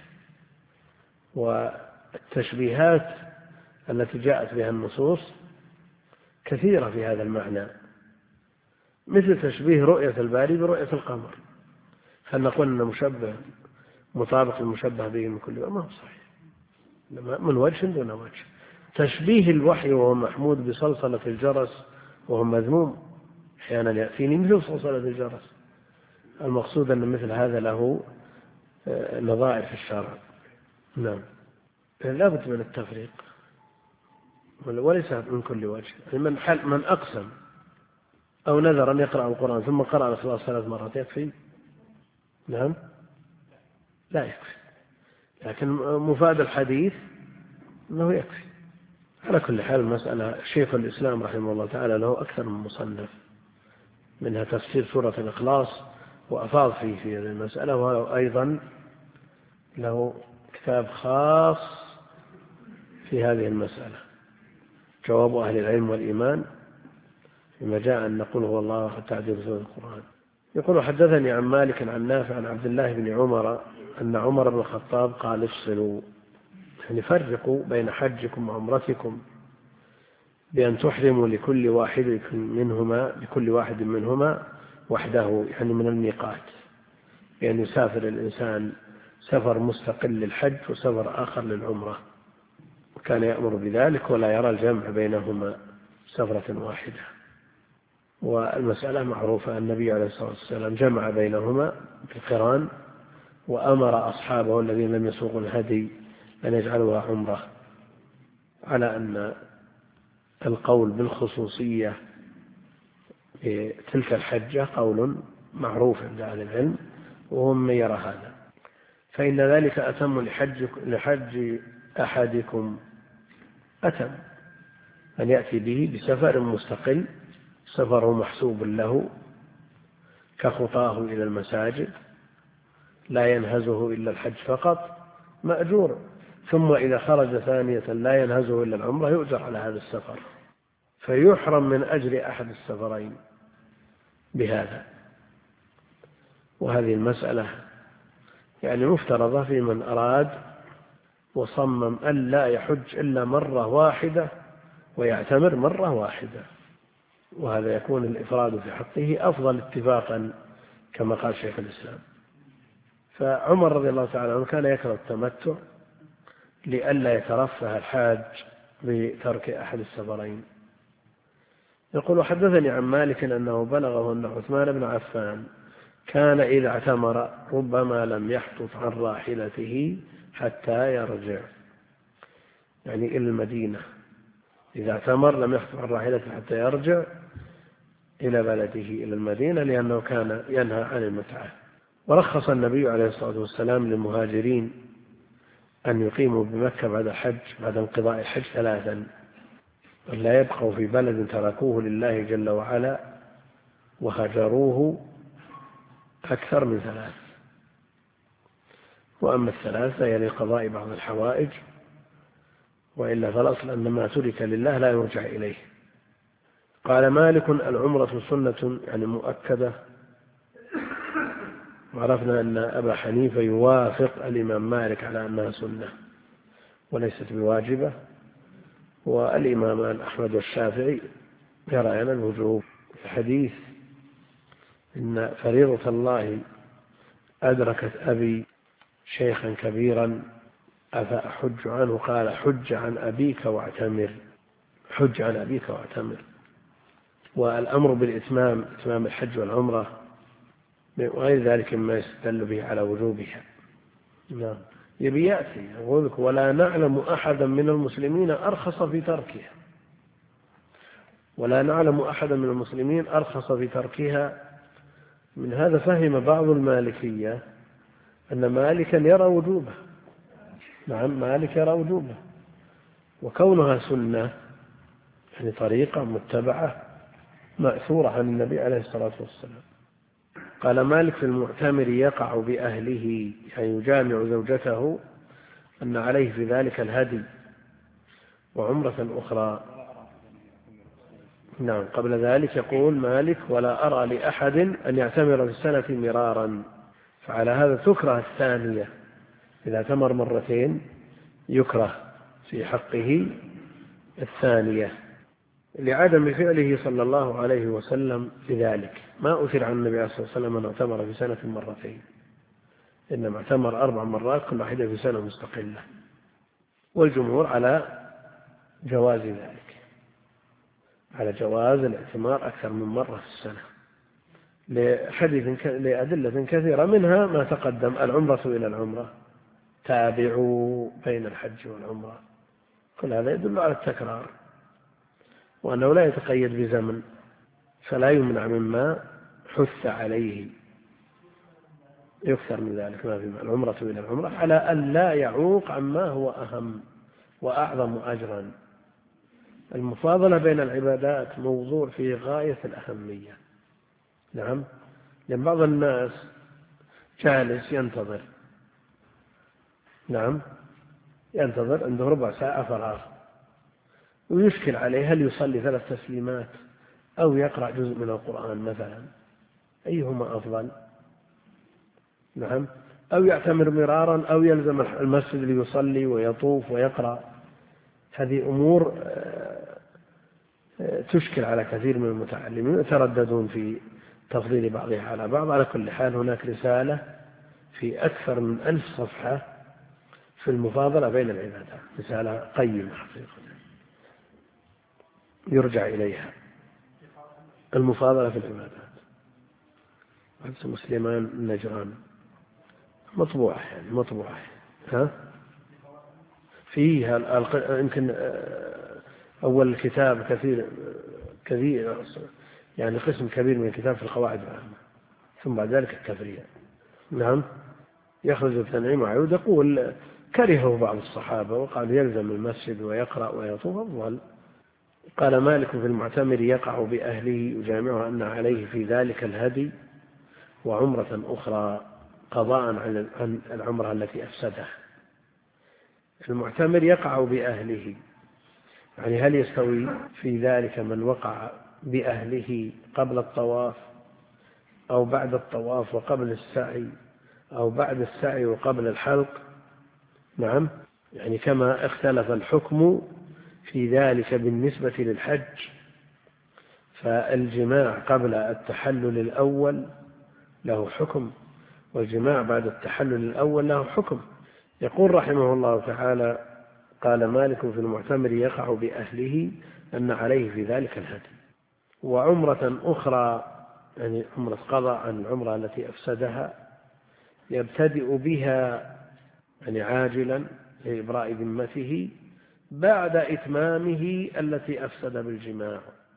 والتشبيهات التي جاءت بها النصوص كثيرة في هذا المعنى، مثل تشبيه رؤية الباري برؤية القمر. هل نقول أن مشبه مطابق المشبه به من كل ما هو صحيح، من وجه دون وجه. تشبيه الوحي وهو محمود بصلصلة الجرس وهو مذموم، أحيانا يأتيني مثل صلصلة الجرس. المقصود أن مثل هذا له نظائر في الشرع. نعم، لا بد من التفريق وليس من كل وجه. من أقسم أو نذر أن يقرأ القرآن ثم قرأ الإخلاص 3 مرات يكفي؟ نعم، لا يكفي، لكن مفاد الحديث أنه يكفي. على كل حال المسألة شيخ الإسلام رحمه الله تعالى له أكثر من مصنف، منها تفسير سورة الإخلاص وأفاض فيه في هذه المسألة، وأيضا له كتاب خاص في هذه المسألة، جواب أهل العلم والإيمان فيما جاء أن نقول هو الله تعديل سورة القرآن. يقول حدثني عن مالك عن نافع عن عبد الله بن عمر أن عمر بن الخطاب قال افصلوا، يعني فرقوا بين حجكم وعمرتكم بأن تحرموا لكل واحد منهما وحده، يعني من الميقات، بأن يسافر الإنسان سفر مستقل للحج وسفر آخر للعمرة، وكان يأمر بذلك ولا يرى الجمع بينهما سفرة واحدة. والمسألة معروفة، النبي عليه الصلاة والسلام جمع بينهما بالقران، وأمر أصحابه الذين لم يسوقوا الهدي أن يجعلوها عمرة، على أن القول بالخصوصية في تلك الحجة قول معروف عند أهل العلم، وهم من يرى هذا، فإن ذلك أتم لحج أحدكم، أتم أن يأتي به بسفر مستقل، سفره محسوب له كخطاه إلى المساجد لا ينهزه إلا الحج فقط مأجور، ثم إذا خرج ثانية لا ينهزه إلا العمرة يؤجر على هذا السفر، فيحرم من أجر أحد السفرين بهذا. وهذه المسألة يعني مفترضة في من أراد وصمم أن لا يحج إلا مرة واحدة ويعتمر مرة واحدة، وهذا يكون الإفراد في حقه أفضل اتفاقا كما قال شيخ الإسلام. فعمر رضي الله تعالى عنه كان يكره التمتع لئلا يترفه الحاج بترك أحد السفرين. يقول حدثني عن مالك أنه بلغه أن عثمان بن عفان كان إذا اعتمر ربما لم يحطث عن راحلته حتى يرجع، يعني إلى المدينة، إذا اعتمر لم يحطث عن راحلته حتى يرجع إلى بلده إلى المدينة، لأنه كان ينهى عن المتعة. ورخص النبي عليه الصلاة والسلام للمهاجرين أن يقيموا بمكة بعد الحج، بعد انقضاء الحج 3، ولا يبقوا في بلد تركوه لله جل وعلا وهجروه أكثر من 3. وأما 3 يعني قضاء بعض الحوائج، وإلا فالأصل أن ما ترك لله لا يرجع إليه. قال مالك العمرة سنة يعني مؤكدة، وعرفنا أن أبا حنيفة يوافق الإمام مالك على أنها سنة وليست بواجبة، والإمامان أحمد والشافعي يرى الوجوب. الحديث إن فريضة الله أدركت أبي شيخا كبيرا أفأحج عنه، قال حج عن أبيك واعتمر، حج عن أبيك واعتمر. والأمر بالإتمام، إتمام الحج والعمرة وغير ذلك مما يستدل به على وجوبها. نعم، يبي يأتي يقول لك ولا نعلم أحدا من المسلمين أرخص في تركها، ولا نعلم أحدا من المسلمين أرخص في تركها. من هذا فهم بعض المالكية أن مالكا يرى وجوبه. نعم، مالك يرى وجوبه، وكونها سنة يعني طريقة متبعة مأثورة عن النبي عليه الصلاة والسلام. قال مالك في المعتمر يقع بأهله يعني يجامع زوجته أن عليه في ذلك الهدي وعمرة أخرى. نعم قبل ذلك يقول مالك ولا أرى لأحد أن يعتمر في السنة مرارا، فعلى هذا تكره الثانية، إذا اعتمر مرتين يكره في حقه الثانية لعدم فعله صلى الله عليه وسلم لذلك. ما أثر عن النبي عليه الصلاة والسلام أن اعتمر في سنة مرتين، إنما اعتمر 4 مرات كل واحدة في سنة مستقلة، والجمهور على جواز ذلك، على جواز الاعتمار أكثر من مرة في السنة لأدلة كثيرة، منها ما تقدم العمرة إلى العمرة، تابعوا بين الحج والعمرة، كل هذا يدل على التكرار وأنه لا يتقيد بزمن، فلا يمنع مما حث عليه، يكثر من ذلك ما في العمرة إلى العمرة على أن لا يعوق عما هو أهم وأعظم أجرا. المفاضلة بين العبادات موضوع في غاية الأهمية. نعم، لأن بعض الناس جالس ينتظر، نعم ينتظر عنده ربع ساعة فراغ، ويشكل عليه هل يصلي 3 تسليمات أو يقرأ جزء من القرآن مثلا، أيهما أفضل؟ نعم، أو يعتمر مرارا أو يلزم المسجد ليصلي ويطوف ويقرأ. هذه أمور تشكل على كثير من المتعلمين يترددون في تفضيل بعضها على بعض. على كل حال هناك رسالة في أكثر من 1000 صفحة في المفاضلة بين العبادات، رسالة قيمة حقيقة يرجع إليها، المفاضلة في العبادات، اسمه سليمان النجران، مطبوعة يعني مطبوعة. ها فيها يمكن أول الكتاب كثير يعني قسم كبير من الكتاب في القواعد العامة، ثم بعد ذلك التفريع. نعم، يخرج التنعيم وعيود. يقول كرهه بعض الصحابة وقال يلزم المسجد ويقرأ ويطوف أفضل. قال مالك في المعتمر يقع بأهله يجامعها أن عليه في ذلك الهدي وعمرة أخرى قضاء عن العمرة التي أفسدها. المعتمر يقع بأهله يعني هل يستوي في ذلك من وقع بأهله قبل الطواف أو بعد الطواف وقبل السعي أو بعد السعي وقبل الحلق؟ نعم، يعني كما اختلف الحكم في ذلك بالنسبة للحج، فالجماع قبل التحلل الأول له حكم، والجماع بعد التحلل الأول له حكم. يقول رحمه الله تعالى قال مالك في المعتمر يقع بأهله أن عليه في ذلك الهدي وعمرة أخرى يعني عمرة قضاء عن العمرة التي أفسدها يبتدئ بها يعني عاجلا لإبراء ذمته بعد إتمامه التي أفسد بالجماع.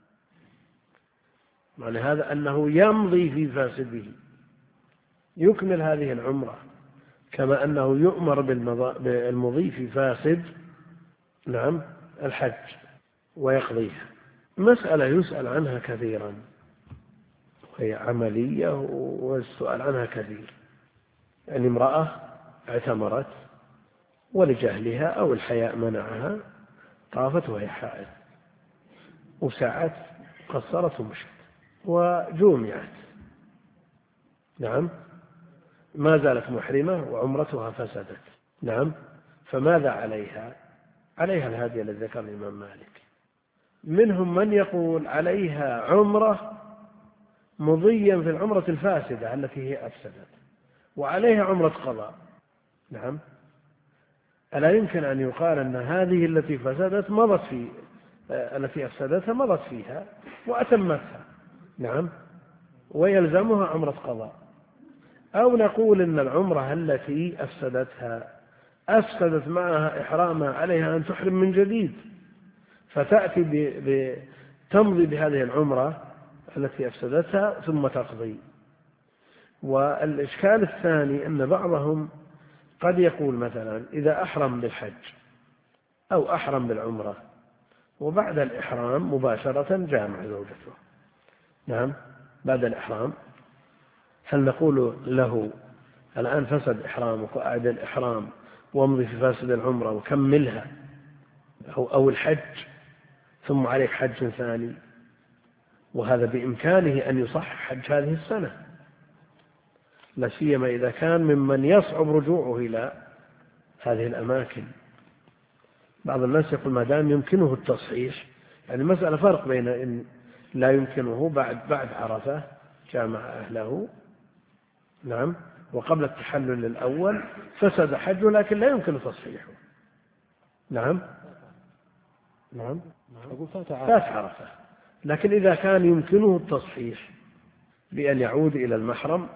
معنى هذا أنه يمضي في فاسده، يكمل هذه العمرة كما أنه يؤمر بالمضي في فاسد نعم الحج ويقضيها. مسألة يسأل عنها كثيرا وهي عملية والسؤال عنها كثير. يعني امرأة اعتمرت ولجهلها أو الحياء منعها طافت وهي حائض وسعت قصرت ومشت وجومعت، نعم ما زالت محرمة وعمرتها فسدت، نعم فماذا عليها؟ عليها الهدي الذي ذكر الإمام مالك. منهم من يقول عليها عمرة مضيا في العمرة الفاسدة التي هي أفسدت وعليها عمرة قضاء. نعم، ألا يمكن أن يقال أن هذه التي فسدت مضت في التي أفسدتها مضت فيها وأتمتها، نعم ويلزمها عمرة قضاء، أو نقول إن العمرة التي أفسدتها أفسدت معها إحرامها عليها أن تحرم من جديد فتأتي تمضي بهذه العمرة التي أفسدتها ثم تقضي. والإشكال الثاني أن بعضهم قد يقول مثلا إذا أحرم بالحج أو أحرم بالعمرة وبعد الإحرام مباشرة جامع زوجته نعم بعد الإحرام، هل نقول له الآن فسد إحرامك وأعد الإحرام وامضي في فاسد العمرة وكملها أو الحج ثم عليك حج ثاني، وهذا بإمكانه أن يصحح حج هذه السنة، لا سيما إذا كان ممن يصعب رجوعه إلى هذه الأماكن. بعض الناس يقول ما دام يمكنه التصحيح، يعني المسألة فرق بين إن لا يمكنه بعد عرفة جامع أهله، نعم، وقبل التحلل الأول فسد حجه لكن لا يمكن تصحيحه. نعم فات عرفة، لكن إذا كان يمكنه التصحيح بأن يعود إلى المحرم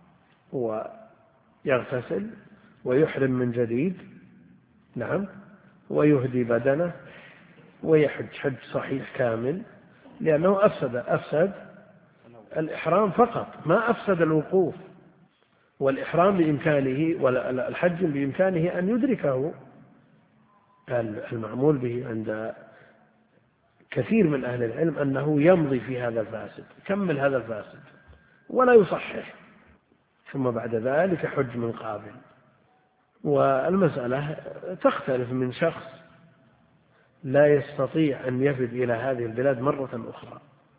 ويغتسل ويحرم من جديد، نعم، ويهدي بدنه ويحج حج صحيح كامل، لأنه أفسد الإحرام فقط، ما أفسد الوقوف، والإحرام بإمكانه والحج بإمكانه أن يدركه المعمول به عند كثير من أهل العلم أنه يمضي في هذا الفاسد، يكمل هذا الفاسد ولا يصحح، ثم بعد ذلك حج من قابل. والمسألة تختلف من شخص لا يستطيع أن يفد إلى هذه البلاد مرة أخرى،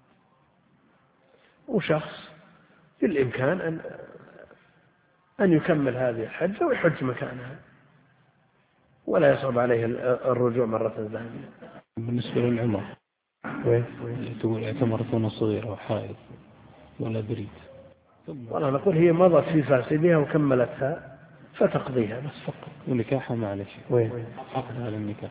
وشخص بالإمكان أن يكمل هذه الحجة ويحج مكانها ولا يصعب عليه الرجوع مرة ثانية. بالنسبة للعمرة تقول اعتمرت وأنا صغيرة وحائض ولا بريد، والله نقول هي مضت في فاسدها وكملتها فتقضيها بس فقط. ونكاحها معلش وين عقدها على النكاح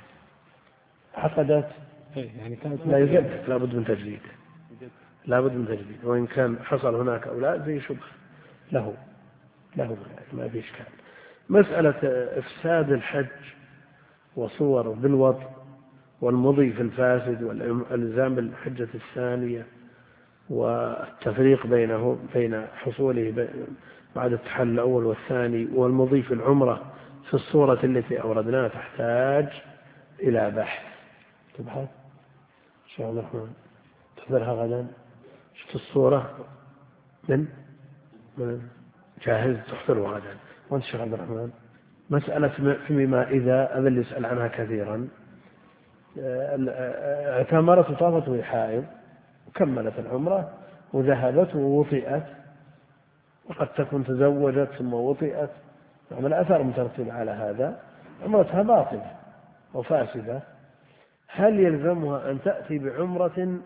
عقدت يعني كانت لا يجدد، لابد من تجديد، لابد من تجديد، وإن كان حصل هناك أولاد زي شبه له ما في إشكال. مسألة إفساد الحج وصور بالوضع والمضي في الفاسد والإلزام بالحجة الثانية والتفريق بين حصوله بعد التحلل الأول والثاني والمضي في العمرة في الصورة التي أوردناها تحتاج إلى بحث. تبحث إن شاء الله تحضرها غدا. شفت الصورة من جاهز تحضرها غدا. وانت شيخ عبد الرحمن مسألة فيما إذا أذل يسأل عنها كثيرا، اعتمرت وطافت وهي حائض وكملت العمرة وذهبت ووطئت، وقد تكون تزوجت ثم وطئت، يعني الأثر مترتب على هذا، عمرتها باطلة وفاسدة. هل يلزمها أن تأتي بعمرة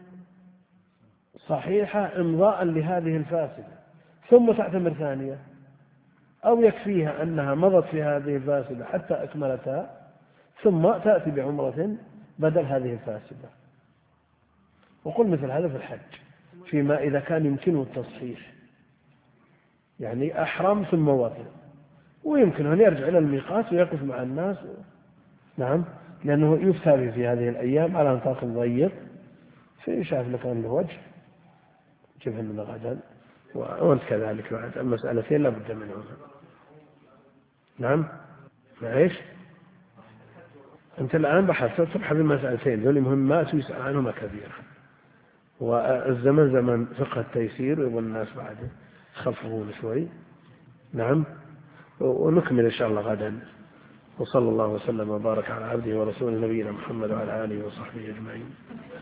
صحيحة إمضاء لهذه الفاسدة ثم تعتمر ثانية، أو يكفيها أنها مضت في هذه الفاسدة حتى أكملتها ثم تأتي بعمرة بدل هذه الفاسدة؟ وقل مثل هذا في الحج فيما إذا كان يمكنه التصحيح، يعني أحرم ثم وطئ ويمكن أن يرجع إلى الميقات ويقف مع الناس، نعم، لأنه يفتى في هذه الأيام على نطاق ضيق، فيشاف لك أن له وجه جبه من غدا، وأنت كذلك بعد المسألتين لا بد منهما. نعم معيش أنت الآن تبحث المسألتين ذولي مهمات ويسأل عنهما كثيرا، والزمن زمن فقه التيسير ويبغى الناس بعده يخففون شوي. نعم، ونكمل إن شاء الله غدا. وصلى الله وسلم وبارك على عبده ورسوله نبينا محمد وعلى آله وصحبه أجمعين.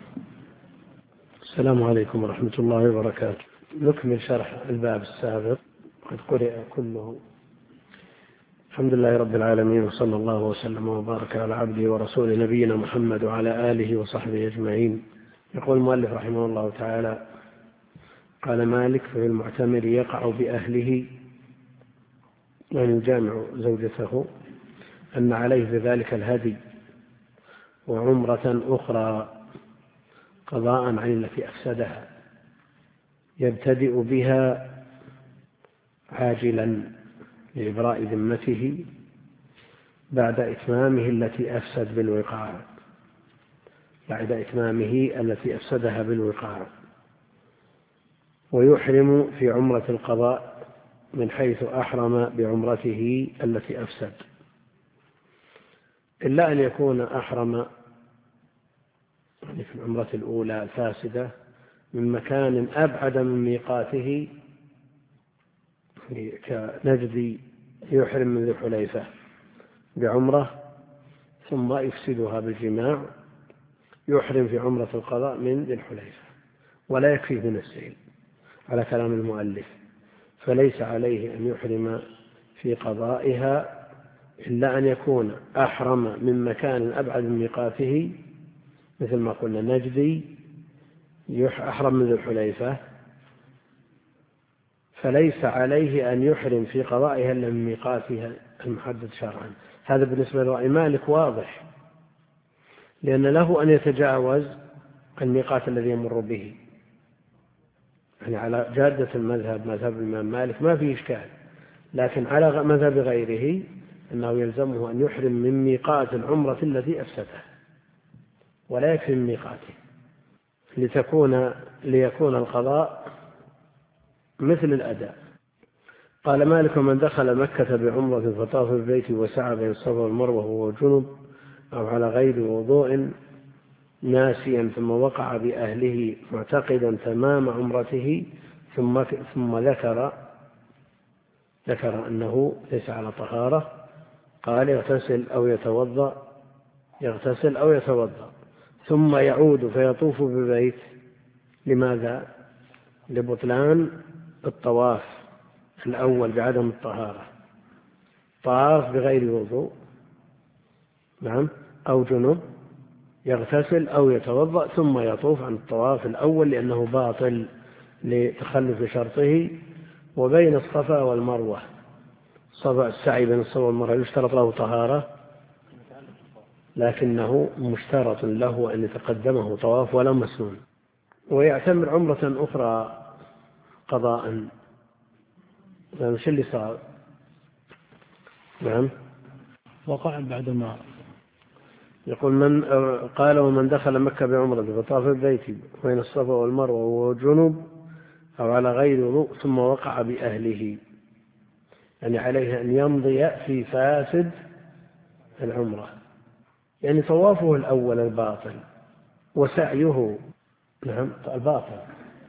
السلام عليكم ورحمة الله وبركاته. نكمل شرح الباب السابق قد قرئ كله. الحمد لله رب العالمين، وصلى الله وسلم وبارك على عبده ورسوله نبينا محمد وعلى آله وصحبه أجمعين. يقول المؤلف رحمه الله تعالى: قال مالك: في المعتمر يقع بأهله يعني يجامع زوجته أن عليه بذلك الهدي وعمرة أخرى قضاء عن التي أفسدها، يبتدئ بها عاجلا لإبراء ذمته بعد إتمامه التي أفسد بالوقاع، بعد إتمامه التي أفسدها بالوقاع، ويحرم في عمرة القضاء من حيث أحرم بعمرته التي أفسد، إلا أن يكون أحرم يعني في العمرة الأولى الفاسدة من مكان أبعد من ميقاته كنجد يحرم من ذي الحليفة بعمرة ثم يفسدها بالجماع، يحرم في عمرة القضاء من ذي الحليفة ولا يكفيه من السيل على كلام المؤلف، فليس عليه أن يحرم في قضائها إلا أن يكون أحرم من مكان أبعد من ميقاته، مثل ما قلنا نجدي أحرم من ذي الحليفة، فليس عليه أن يحرم في قضائها إلا من ميقاتها المحدد شرعا. هذا بالنسبة لرأي مالك واضح، لأن له أن يتجاوز الميقات الذي يمر به، يعني على جادة المذهب مذهب الإمام مالك ما فيه إشكال، لكن على مذهب غيره أنه يلزمه أن يحرم من ميقات العمرة التي أفسدها ولا يكفي من ميقاته ليكون القضاء مثل الأداء. قال مالك: من دخل مكة بعمرة فطاف بالبيت وسعى بين الصفا والمروة وهو جنب أو على غير وضوء ناسيا ثم وقع بأهله معتقدا تمام عمرته ثم ذكر أنه ليس على طهارة، قال يغتسل أو يتوضأ ثم يعود فيطوف بالبيت. لماذا؟ لبطلان الطواف الأول بعدم الطهارة، طاف بغير وضوء أو جنب، يغتسل أو يتوضأ ثم يطوف عن الطواف الأول لأنه باطل لتخلف شرطه. وبين الصفا والمروة السعي بين الصفا والمروة يشترط له طهارة، لكنه مشترط له أن يتقدمه طواف ولا مسنون، ويعتمر عمرة أخرى قضاء. مش اللي صار؟ نعم، وقع بعدما يقول قال: ومن دخل مكة بعمرة فطاف البيت بين الصفا والمروة وهو جنب أو على غير وضوء ثم وقع بأهله، يعني عليه أن يمضي في فاسد العمرة، يعني طوافه الأول الباطل وسعيه الباطل.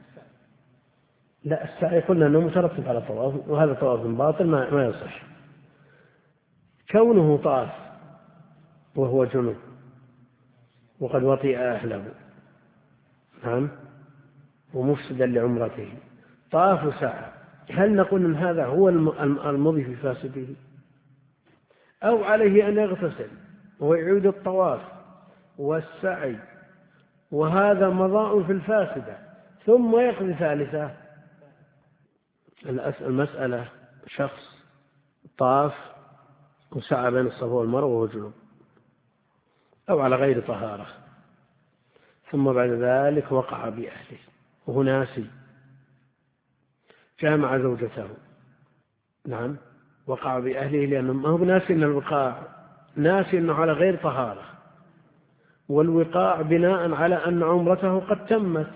لا، السعي قلنا أنه مترتب على طواف، وهذا طواف باطل ما يصح. كونه طاف وهو جنب وقد وطئ أهله ومفسدا لعمرته، طاف وسعى، هل نقول أن هذا هو المضي في فاسده، أو عليه أن يغتسل ويعيد الطواف والسعي وهذا مضاء في الفاسدة ثم يقضي ثالثة؟ المسألة شخص طاف وسعى بين الصفا والمروة وهو جنوب أو على غير طهارة، ثم بعد ذلك وقع بأهله وهو ناسي، جامع زوجته، وقع بأهله لأنه ما هو ناسي أن الوقاع، ناسي أنه على غير طهارة، والوقاع بناء على أن عمرته قد تمت.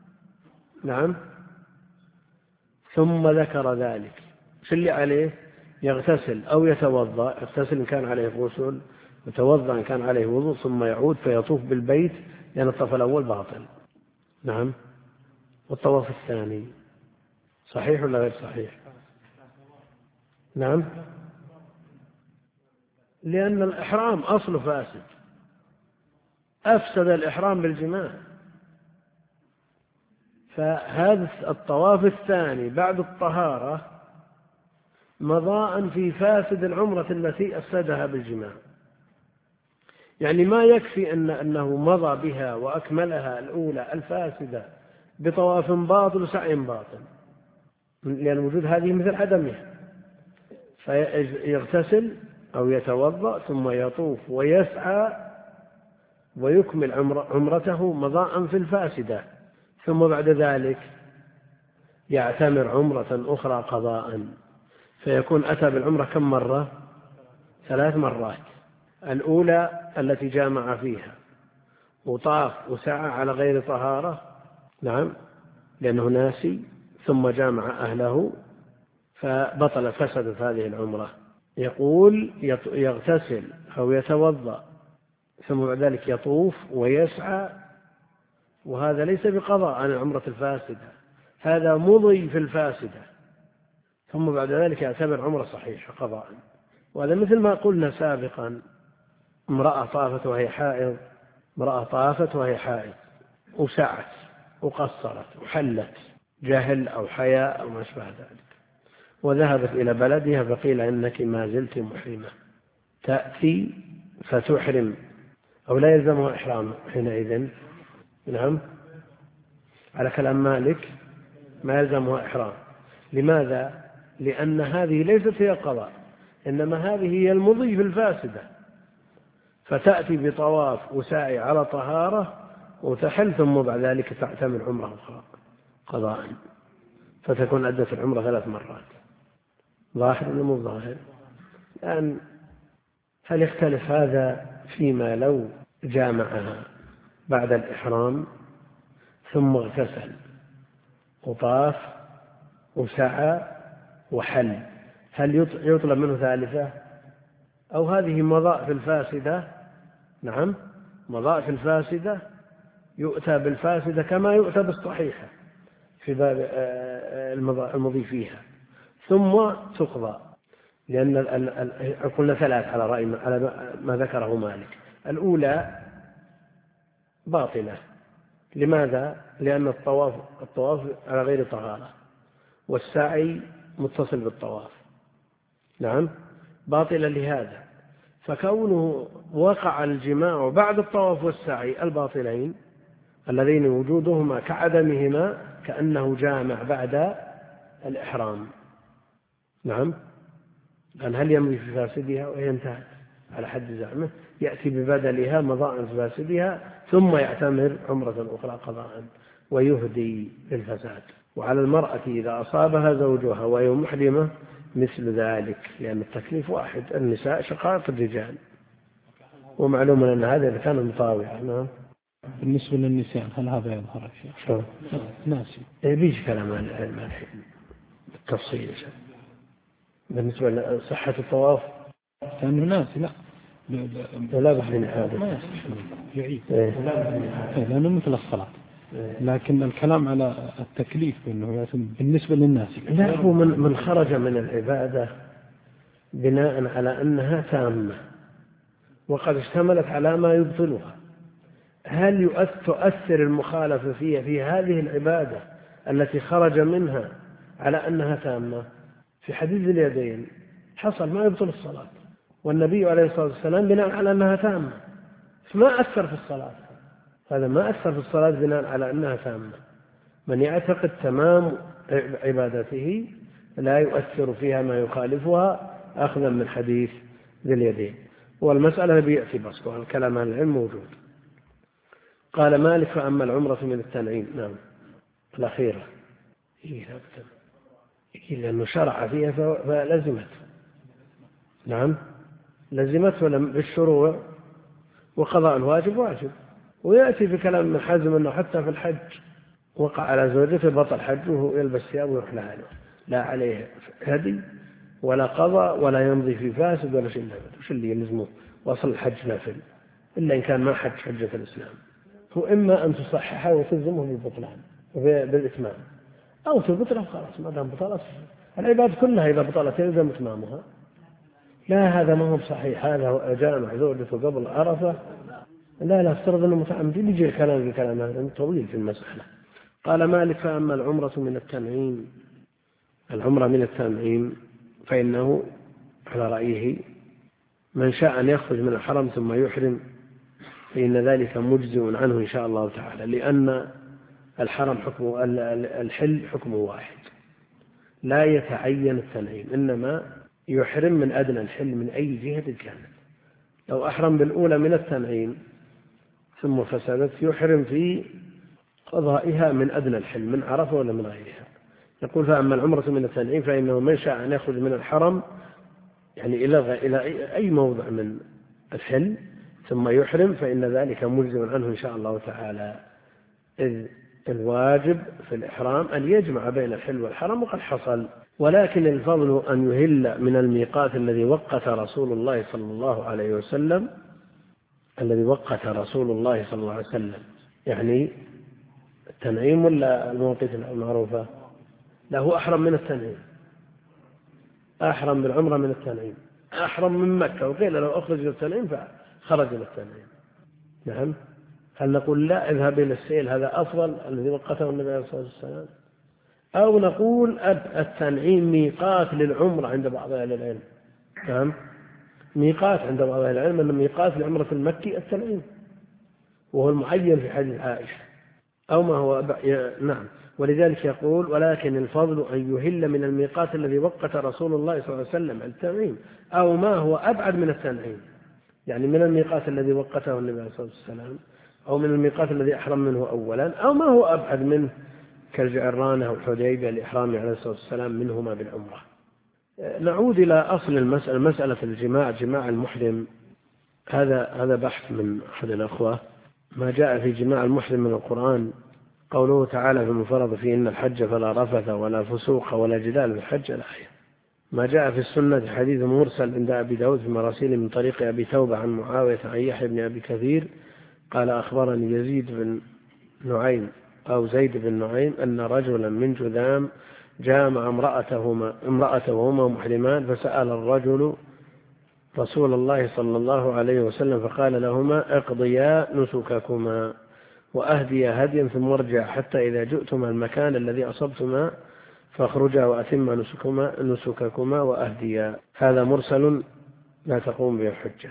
ثم ذكر ذلك، شو اللي عليه؟ يغتسل أو يتوضأ، يغتسل إن كان عليه غسل، يتوضأ إن كان عليه وضوء، ثم يعود فيطوف بالبيت لأن الطواف الأول باطل. والطواف الثاني صحيح ولا غير صحيح؟ لأن الإحرام أصله فاسد، أفسد الإحرام بالجماع، فهذا الطواف الثاني بعد الطهارة مضاء في فاسد العمرة التي أفسدها بالجماع، يعني ما يكفي أنه مضى بها وأكملها الأولى الفاسدة بطواف باطل وسعي باطل، لأن وجود هذه مثل عدمها، فيغتسل أو يتوضأ ثم يطوف ويسعى ويكمل عمرته مضاء في الفاسدة، ثم بعد ذلك يعتمر عمرة أخرى قضاء، فيكون أتى بالعمرة كم مرة؟ 3 مرات. الأولى التي جامع فيها وطاف وسعى على غير طهارة، لأنه ناسي، ثم جامع أهله فسدت هذه العمرة. يقول يغتسل أو يتوضأ ثم بعد ذلك يطوف ويسعى وهذا ليس بقضاء عن العمرة الفاسدة، هذا مضي في الفاسدة، ثم بعد ذلك يعتبر عمرة صحيحة قضاء. وهذا مثل ما قلنا سابقا، امرأة طافت وهي حائض وسعت وقصرت وحلت جهل أو حياء أو ما أشبه ذلك، وذهبت إلى بلدها فقيل إنك ما زلت محرمة، تأتي فتحرم أو لا يلزمها إحرام حينئذ؟ نعم، على كلام مالك ما يلزمها إحرام. لماذا؟ لأن هذه ليست هي القضاء، إنما هذه هي المضي في الفاسدة، فتأتي بطواف وسعي على طهارة وتحل، ثم بعد ذلك تعتمر عمره أخرى قضاء، فتكون أدت العمرة 3 مرات. ظاهر ولا مو ظاهر؟ الآن هل يختلف هذا فيما لو جامعها بعد الإحرام ثم اغتسل وطاف وسعى وحل، هل يطلب منه ثالثة؟ أو هذه مضاء في الفاسدة؟ نعم، مضاء في الفاسدة، يؤتى بالفاسدة كما يؤتى بالصحيحة في باب المضي فيها، ثم تقضى. لأن قلنا 3 على رأي ما ذكره مالك. الأولى باطلة. لماذا؟ لأن الطواف على غير طهارة، والسعي متصل بالطواف. نعم، باطلة لهذا، فكونه وقع الجماع بعد الطواف والسعي الباطلين اللذين وجودهما كعدمهما كأنه جامع بعد الإحرام. نعم، قال هل يمضي في فاسدها وهي انتهت على حد زعمه، يأتي ببدلها مضاء في فاسدها ثم يعتمر عمرة أخرى قضاء ويهدي للفساد. وعلى المرأة إذا أصابها زوجها وهي محرمة مثل ذلك، لأن التكليف واحد، النساء شقائق الرجال، ومعلوم أن هذا إذا كان مطاوعا. نعم. بالنسبة للنساء هل هذا يظهر شيء؟ ناسي. بيش كلام العلم الحين بالتفصيل. بالنسبة لصحة الطواف كأنه ناسي، لا بس من هذا ما يعيد، لأنه مثل الصلاة. لكن الكلام على التكليف بأنه بالنسبة للناس، لا، هو من خرج من العبادة بناء على أنها تامة وقد اشتملت على ما يبطلها، هل تؤثر المخالفة فيها في هذه العبادة التي خرج منها على أنها تامة؟ في حديث اليدين حصل ما يبطل الصلاة، والنبي عليه الصلاة والسلام بناء على أنها تامة فما أثر في الصلاة، هذا ما أثر في الصلاة بناء على أنها تامة. من يعتقد تمام عبادته لا يؤثر فيها ما يخالفها أخذا من حديث ذي اليدين. والمسألة بيأتي بس، والكلام عن العلم موجود. قال مالك فأما العمرة من التنعيم. نعم، الأخيرة لأنه شرع فيها فلزمت. نعم، لزمت بالشروع، وقضاء الواجب واجب. ويأتي في كلام من حزم أنه حتى في الحج وقع على زوجته بطل حجه وهو يلبس ثياب ويروح لها، لا عليه هدي ولا قضاء ولا يمضي في فاسد ولا شيء. وش اللي يلزمه؟ وصل الحج نافل إلا إن كان ما حج حجة الإسلام. هو إما أن تصححها وتلزمه بالبطلان بالإتمام، أو تبطله خلاص، ما دام بطلت العباد كلها إذا بطلت يلزم إتمامها. لا، هذا ما هو صحيح، هذا جامع زوجته قبل عرفة، لا افترض أنه متعمد. يجي الكلام بكلام هذا طويل في المسألة. قال مالك فأما العمرة من التنعيم، العمرة من التنعيم فإنه على رأيه من شاء أن يخرج من الحرم ثم يحرم فإن ذلك مجزئ عنه إن شاء الله تعالى، لأن الحرم حكمه الحل حكمه واحد، لا يتعين التنعيم، إنما يحرم من أدنى الحل من أي جهة كانت. لو أحرم بالأولى من التنعيم ثم فسدت يحرم في قضائها من أدنى الحل من عرفة ولا من غيرها. يقول فأما العمرة من التنعيم فإنه من شاء أن يخرج من الحرم يعني إلى أي موضع من الحل ثم يحرم فإن ذلك مجزم عنه إن شاء الله تعالى، إذ الواجب في الإحرام أن يجمع بين الحل والحرم وقد حصل. ولكن الفضل أن يهل من الميقات الذي وقت رسول الله صلى الله عليه وسلم، يعني التنعيم ولا المواقيت المعروفة؟ لا، هو أحرم من التنعيم، أحرم بالعمرة من التنعيم، أحرم من مكة وقيل لو أخرج للتنعيم فخرج للتنعيم. نعم. هل نقول لا اذهب إلى السيل هذا أفضل الذي وقته النبي عليه الصلاة والسلام، أو نقول التنعيم ميقات للعمرة عند بعض أهل العلم؟ نعم، ميقات عند بعض أهل العلم أن ميقات لعمرة المكي التنعيم، وهو المعين في حديث عائشة، أو ما هو نعم. ولذلك يقول ولكن الفضل أن يهل من الميقات الذي وقت رسول الله صلى الله عليه وسلم التنعيم، أو ما هو أبعد من التنعيم، يعني من الميقات الذي وقته النبي عليه الصلاة والسلام، أو من الميقات الذي أحرم منه أولا، أو ما هو أبعد منه كالجعرانة والحديبية لإحرامه عليه الصلاة والسلام منهما بالعمرة. نعود إلى أصل المسألة، مسألة الجماع، جماع المحرم، هذا بحث من أحد الأخوة. ما جاء في جماع المحرم من القرآن قوله تعالى في المفرض فيه إن الحج فلا رفث ولا فسوق ولا جدال في الحج الآية. ما جاء في السنة حديث مرسل عند أبي داود في مراسيل من طريق أبي توبة عن معاوية عن يحيى بن أبي كثير قال أخبرني يزيد بن نعيم أو زيد بن نعيم أن رجلا من جذام جاء مع امرأته وهما محرمان، فسأل الرجل رسول الله صلى الله عليه وسلم فقال لهما اقضيا نسككما وأهديا هديا ثم ارجع حتى إذا جئتما المكان الذي أصبتما فاخرجا وأتما نسككما وأهديا. هذا مرسل لا تقوم به الحجة.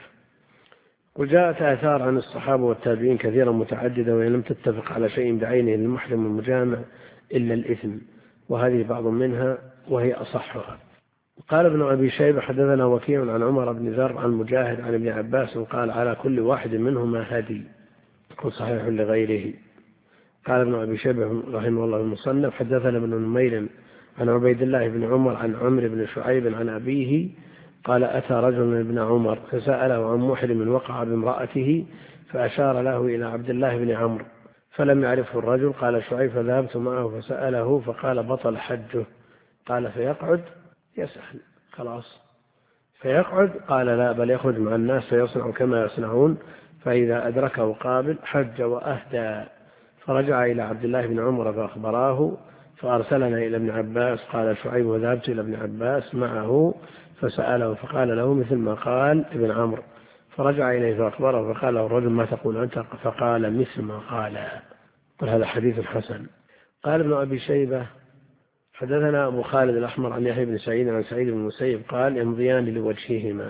وجاءت آثار عن الصحابة والتابعين كثيرا متعددة وإن لم تتفق على شيء بعينه للمحرم المجامع إلا الإثم، وهذه بعض منها وهي أصحها. قال ابن أبي شيبة حدثنا وكيع عن عمر بن ذر عن مجاهد عن ابن عباس قال على كل واحد منهما هدي، يكون صحيح لغيره. قال ابن أبي شيبة رحمه الله المصنف حدثنا ابن نمير عن عبيد الله بن عمر عن عمرو بن شعيب عن أبيه قال أتى رجل ابن عمر فسأله عن محرم وقع بامرأته فأشار له إلى عبد الله بن عمرو فلم يعرفه الرجل. قال شعيب فذهبت معه فسأله فقال بطل حجه. قال فيقعد؟ يسأل خلاص فيقعد؟ قال لا بل يخرج مع الناس فيصنع كما يصنعون، فإذا أدركه قابل حج وأهدى. فرجع إلى عبد الله بن عمر فأخبراه فأرسلنا إلى ابن عباس. قال شعيب وذهبت إلى ابن عباس معه فسأله فقال له مثل ما قال ابن عمرو، فرجع إليه فأخبره فقال له الرجل ما تقول أنت؟ فقال مثل ما قال. قال هذا حديث حسن. قال ابن أبي شيبة حدثنا أبو خالد الأحمر عن يحيى بن سعيد عن سعيد بن المسيب قال يمضيان لوجههما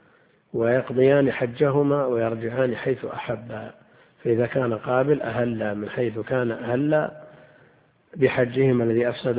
ويقضيان حجهما ويرجعان حيث أحبا، فإذا كان قابل أهلا من حيث كان أهلا بحجهما الذي أفسد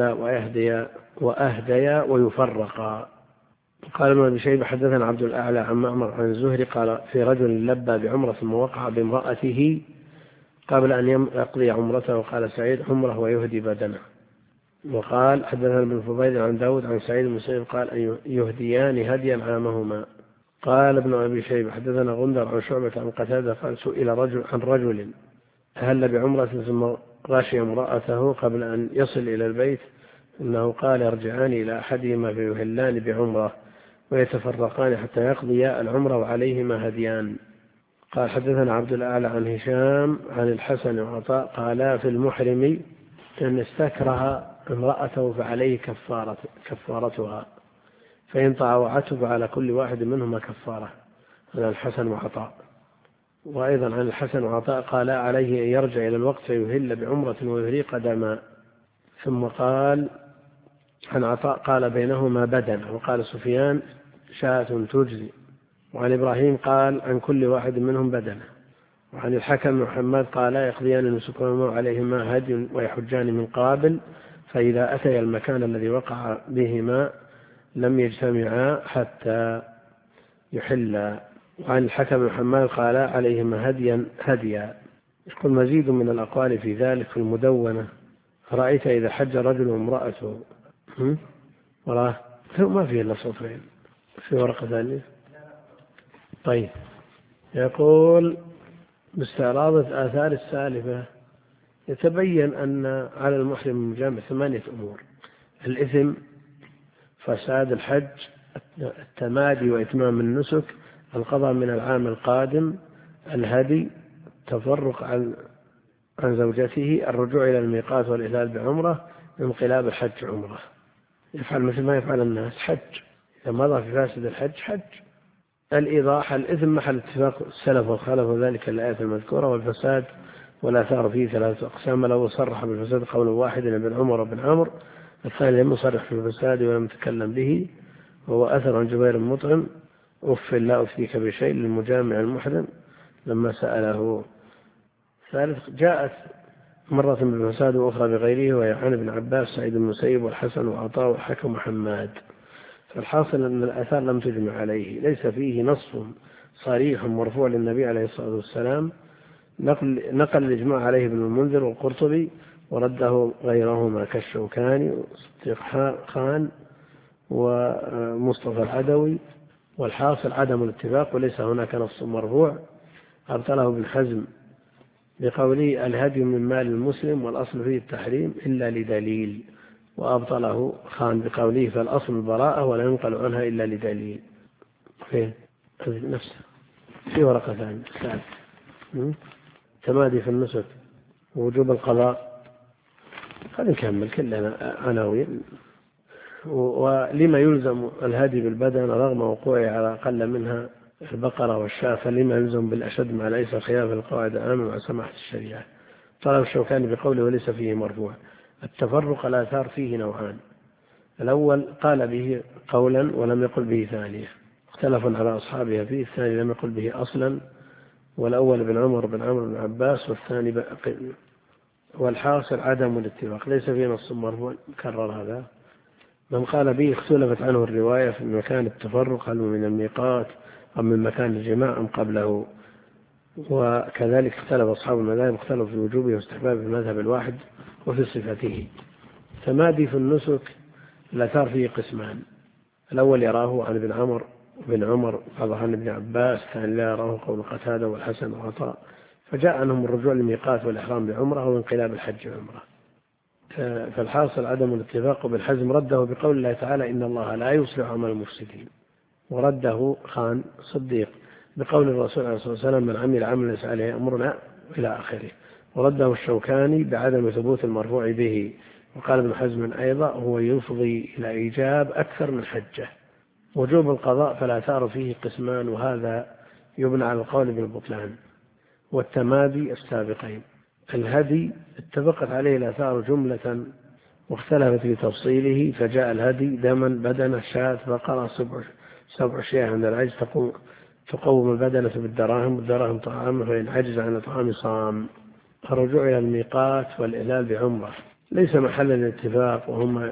وأهديا ويفرقا. قال ابن أبي شيبة حدثنا عبد الأعلى عن معمر عن الزهري قال في رجل لبى بعمرة ووقع بامرأته قبل أن يقضي عمرته. قال سعيد عمره ويهدي بدنه. وقال حدثنا ابن فضيل عن داود عن سعيد بن مسيب قال أن يهديان هديا عامهما. قال ابن أبي شيبة حدثنا غندر عن شعبة عن قتادة قال سئل عن رجل أهل بعمرة ثم غشي امرأته قبل أن يصل إلى البيت إنه قال يرجعان إلى أحدهما فيهلان بعمرة ويتفرقان حتى يقضيا العمرة وعليهما هديان. قال حدثنا عبد الأعلى عن هشام عن الحسن وعطاء قالا في المحرم أن استكره امرأته فعليه كفارتها، فإن طاوعته فعلى كل واحد منهما كفارة. عن الحسن وعطاء. وأيضا عن الحسن وعطاء قال عليه أن يرجع إلى الوقت فيهل بعمرة ويهريق دما. ثم قال عن عطاء قال بينهما بدن. وقال سفيان شاة تجزي. وعن إبراهيم قال عن كل واحد منهم بدنه. وعن الحكم محمد قال يقضيان نسكهما عليهما هدي ويحجان من قابل، فإذا أتيا المكان الذي وقع بهما لم يجتمعا حتى يحلا. وعن الحكم محمد قال عليهما هديا. يقول مزيد من الأقوال في ذلك في المدونة. رأيت إذا حج رجل وامرأته وراه ما فيه إلا صوتين في ورقة ثانية. طيب يقول باستعراض الآثار السالفة يتبين أن على المحرم المجامع 8 أمور: الإثم، فساد الحج، التمادي وإتمام النسك، القضاء من العام القادم، الهدي، تفرق عن زوجته الرجوع إلى الميقات والإهلال بعمرة انقلاب الحج عمرة، يفعل مثل ما يفعل الناس حج، إذا مضى في فاسد الحج حج. الإيضاح الإثم محل اتفاق السلف والخلف وذلك الآيات المذكورة، والفساد والآثار فيه 3 أقسام، لو صرح بالفساد قول واحد ابن عمر وابن عمرو، الثاني لم يصرح في الفساد ولم يتكلم به، وهو أثر عن جبير مطعم أف لا أفتيك بشيء للمجامع المحرم لما سأله. ثالث جاءت مرة بالفساد وأخرى بغيره، وهي عن ابن عباس سعيد بن المسيب والحسن وعطاء والحكم وحماد. فالحاصل أن الآثار لم تجمع عليه، ليس فيه نص صريح مرفوع للنبي عليه الصلاة والسلام، نقل الإجماع عليه ابن المنذر والقرطبي ورده غيرهما كالشوكاني وصديق خان ومصطفى العدوي. والحاصل عدم الاتفاق وليس هناك نص مرفوع. أبطله ابن حزم بقوله الهدي من مال المسلم والأصل فيه التحريم إلا لدليل، وأبطله خان بقوله فالأصل البراءة ولا ينقل عنها إلا لدليل. فين نفسه في ورقة ثانية تمادي في النسك ووجوب القضاء. خلينا نكمل كلنا عناوين. ولما يلزم الهدي بالبدن رغم وقوعه على أقل منها البقرة والشاة، فلما يلزم بالأشد مع ليس خلاف القواعد العامة مع سماحة الشريعة. طلب الشوكاني بقوله وليس فيه مرفوع. التفرق الآثار فيه نوعان، الأول قال به قولا ولم يقل به ثانية، اختلف على أصحابها فيه، الثاني لم يقل به أصلا، والأول بن عمر بن عمرو بن عباس والثاني والحاصل عدم الاتفاق، ليس فيه نص مرفوع كرر هذا. من قال به اختلفت عنه الرواية في مكان التفرق، هل من الميقات أم من مكان الجماع أم قبله، وكذلك اختلف أصحاب المذاهب اختلفوا في وجوبه واستحبابه في المذهب الواحد وفي صفته. تمادي في النسك الآثار فيه قسمان، الأول يراه عن ابن عمر وابن عمر بعضها عن ابن عباس، الثاني لا يراه قول قتادة والحسن وعطاء، فجاء عنهم الرجوع للميقات والإحرام بعمرة أو انقلاب الحج عمرة. فالحاصل عدم الاتفاق بالحزم رده بقول الله تعالى إن الله لا يصلح عمل المفسدين، ورده خان صديق بقول الرسول عليه الصلاة والسلام من عمل عملا ليس عليه أمرنا إلى آخره، ورده الشوكاني بعدم ثبوت المرفوع به. وقال ابن حزم أيضا هو يفضي إلى إيجاب أكثر من حجة. وجوب القضاء فالآثار فيه قسمان، وهذا يبنى على القول بالبطلان والتمادي السابقين. الهدي اتفقت عليه الآثار جملة واختلفت في تفصيله، فجاء الهدي دما بدنة شاة بقرة 7 شياه عند العجز تقوم البدنة بالدراهم والدراهم طعام، فإن عجز عن الطعام صام. الرجوع إلى الميقات والإهلال بعمرة ليس محل الاتفاق، وهم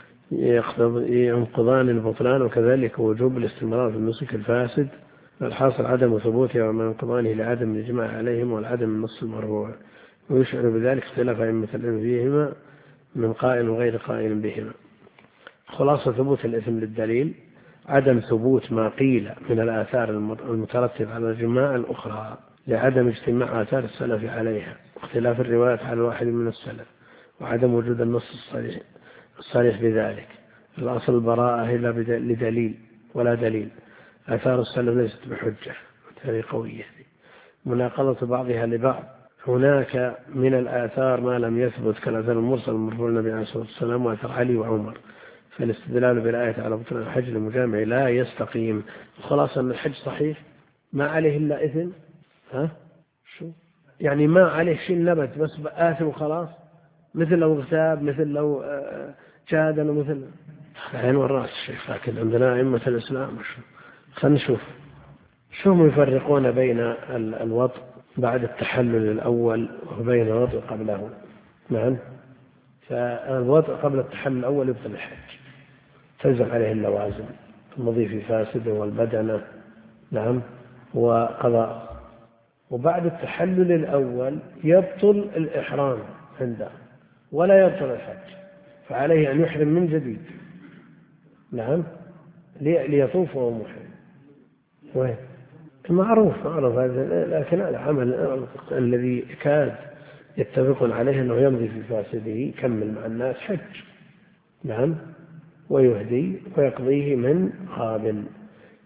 ينقضان البطلان، وكذلك وجوب الاستمرار في النسك الفاسد. الحاصل عدم ثبوتها وما ينقضانه لعدم الإجماع عليهم والعدم النص المرفوع، ويشعر بذلك اختلاف أئمة العلم فيهما من قائل وغير قائل بهما. خلاصة ثبوت الإثم للدليل عدم ثبوت ما قيل من الآثار المترتب على الجماع الأخرى لعدم اجتماع آثار السلف عليها، واختلاف الروايات على الواحد من السلف، وعدم وجود النص الصريح بذلك. الأصل البراءة إلا لدليل ولا دليل، آثار السلف ليست بحجة وتالي قوية. مناقضة بعضها لبعض، هناك من الآثار ما لم يثبت كالآثار المرسل المرفوع النبي عليه الصلاة والسلام وآثار علي وعمر، فالاستدلال بالآية على بطلان الحج للمجامع لا يستقيم. خلاص أن الحج صحيح ما عليه إلا إثم، شو يعني ما عليه شيء نبت بس آثم وخلاص، مثل لو اغتاب، مثل لو جادل، مثل العين والرأس الشيخ. لكن عندنا أئمة الإسلام خلينا نشوف شو يفرقون بين الوطء بعد التحلل الأول وبين الوطء قبله. نعم، فالوطء قبل التحلل الأول يبطل الحج، تلزم عليه اللوازم، المضي في فاسد والبدنة، نعم، وقضاء. وبعد التحلل الأول يبطل الإحرام عنده ولا يبطل الحج، فعليه أن يحرم من جديد، نعم، ليطوف وهو محرم. وين معروف هذا، لكن العمل الذي كاد يتفقون عليه أنه يمضي في فاسده يكمل مع الناس حج، نعم، ويهدي ويقضيه من قابل.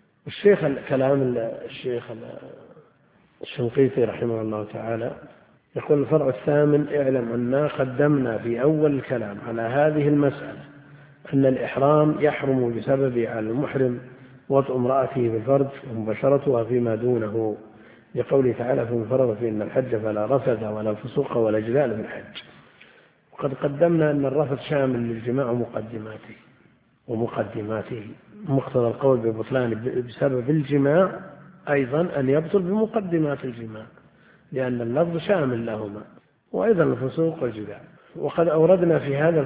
كلام الشيخ الشنقيطي رحمه الله تعالى يقول الفرع الثامن: اعلم أننا قدمنا في أول الكلام على هذه المسألة أن الإحرام يحرم بسبب على المحرم وطء امرأته بالفرج ومباشرتها فيما دونه، لقوله تعالى: فمن فرض فيهن الحج فلا رفث ولا فسوق ولا جدال في الحج. وقد قدمنا أن الرفث شامل للجماع ومقدماته. مقتضى القول ببطلان بسبب الجماع أيضا أن يبطل بمقدمات الجماع، لأن اللفظ شامل لهما، وأيضا الفسوق والجدال. وقد أردنا في هذا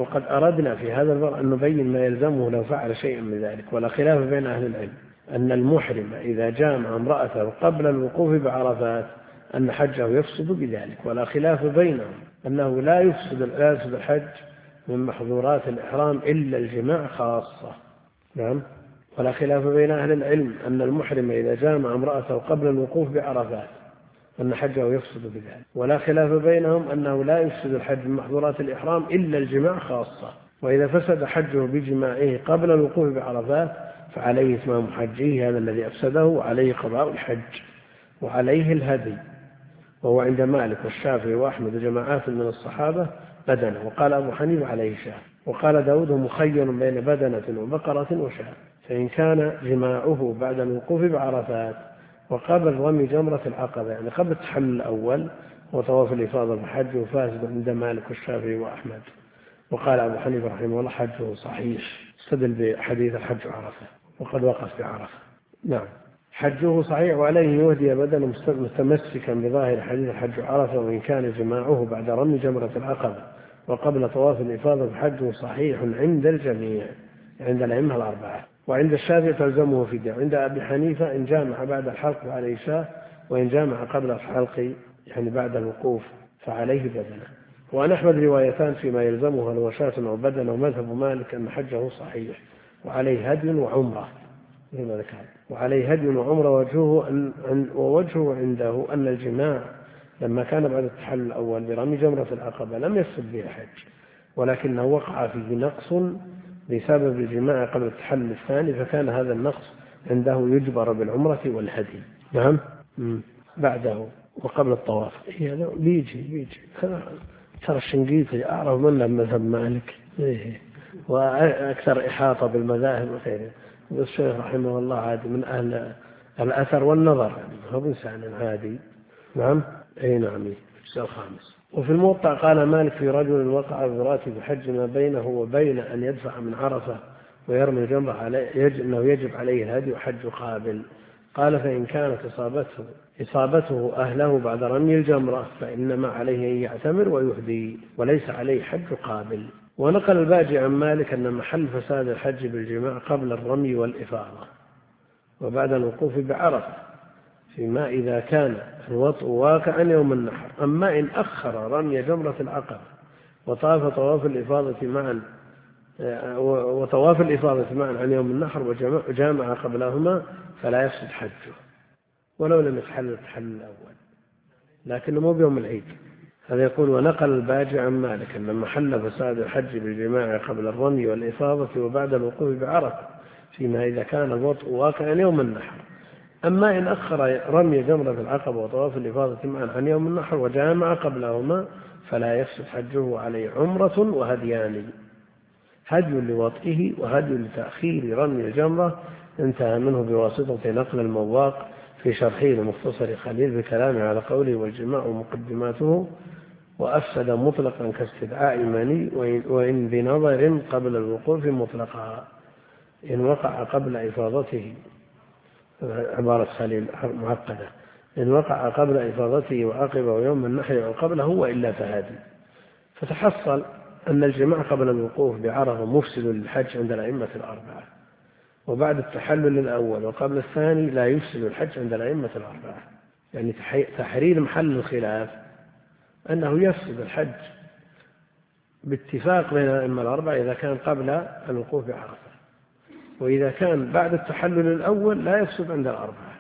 الفرع أن نبين ما يلزمه لو فعل شيئا من ذلك. ولا خلاف بين أهل العلم أن المحرم إذا جامع امرأته قبل الوقوف بعرفات أن حجه يفسد بذلك. ولا خلاف بينهم أنه لا يفسد الحج من محظورات الإحرام إلا الجماع خاصة. نعم. ولا خلاف بين أهل العلم أن المحرم إذا جامع امرأته قبل الوقوف بعرفات أن حجه يفسد بذلك. ولا خلاف بينهم أنه لا يفسد الحج من محظورات الإحرام إلا الجماع خاصة. وإذا فسد حجه بجماعه قبل الوقوف بعرفات فعليه إتمام حجه، هذا الذي أفسده، وعليه قضاء الحج وعليه الهدي. وهو عند مالك والشافعي وأحمد وجماعات من الصحابة بدنة. وقال أبو حنيفة عليه شاة. وقال داود: مخير بين بدنة وبقرة وشاة. فإن كان جماعه بعد الوقوف بعرفات وقبل رمي جمرة العقبة، يعني قبل التحلل الأول وطواف الإفاضة بحجه فاسد عند مالك والشافعي وأحمد. وقال أبو حنيفة رحمه الله: حجه صحيح، استدل بحديث الحج عرفة وقد وقف بعرفة. نعم، حجه صحيح وعليه يهدي بدنا متمسكا بظاهر حديث الحج عرفة، وإن كان جماعه بعد رمي جمرة العقبة وقبل طواف الإفاضة بحجه صحيح عند الجميع، عند الأئمة الأربعة. وعند الشافعي تلزمه فدية. عند أبي حنيفة إن جامع بعد الحلق فعليه شاة، وإن جامع قبل الحلق يعني بعد الوقوف فعليه بدنة. وعن أحمد روايتان فيما يلزمه: هل هو شاة أو بدنة. ومذهب مالك أن حجه صحيح وعليه هدي وعمرة، وعليه هدي وعمرة. ووجهه عنده أن الجماع لما كان بعد التحلل الأول برمي جمرة العقبة لم يفسد به الحج، ولكنه وقع فيه نقص بسبب الجماع قبل التحلل الثاني، فكان هذا النقص عنده يجبر بالعمرة والهدي. نعم، بعده وقبل الطواف. بيجي ترى الشنقيطي أعرف منه مذهب مالك وأكثر إحاطة بالمذاهب وغيره. والشيخ رحمه الله عادي من أهل الأثر والنظر، هو إنسان عادي. نعم، أي نعم. الجزء الخامس. وفي الموطأ قال مالك: في رجل وقع براتب الحج ما بينه وبين أن يدفع من عرفة ويرمي الجمرة عليه أنه يجب عليه الهدي وحج قابل. قال: فإن كانت إصابته أهله بعد رمي الجمرة فإنما عليه أن يعتمر ويهدي وليس عليه حج قابل. ونقل الباجي عن مالك أن محل فساد الحج بالجماع قبل الرمي والإفاضة وبعد الوقوف بعرفة، فيما إذا كان الوطء واقعا يوم النحر. أما إن أخر رمي جمرة العقبة وطواف الإفاضة معا عن يوم النحر وجامع قبلهما فلا يفسد حجه ولو لم يتحلل التحلل الأول، لكنه مو بيوم العيد. هذا يقول: ونقل الباجي عن مالك أن محل فساد الحج بالجماع قبل الرمي والإفاضة وبعد الوقوف بعرفة، فيما إذا كان الوطء واقعا يوم النحر. أما إن أخر رمي جمرة العقبة وطواف الإفاضة معا عن يوم النحر وجامع قبلهما فلا يفسد حجه، عليه عمرة وهديان: هدي لوطئه وهدي لتأخير رمي الجمرة. انتهى منه بواسطة نقل المواق في شرحه لمختصر خليل بكلامه على قوله: والجماع مقدماته. وأفسد مطلقا كاستدعاء مني، وإن بنظر قبل الوقوف مطلقا إن وقع قبل إفاضته. عبارة خليل معقدة: إن وقع قبل إفاضته وعقبه يوم النحر أو قبله وإلا فهادي. فتحصل أن الجماع قبل الوقوف بعرفة مفسد للحج عند الأئمة الأربعة، وبعد التحلل الأول وقبل الثاني لا يفسد الحج عند الأئمة الأربعة. يعني تحرير محل الخلاف أنه يفسد الحج باتفاق بين الأئمة الأربعة إذا كان قبل الوقوف بعرفة، وإذا كان بعد التحلل الأول لا يفسد عند الأربعة.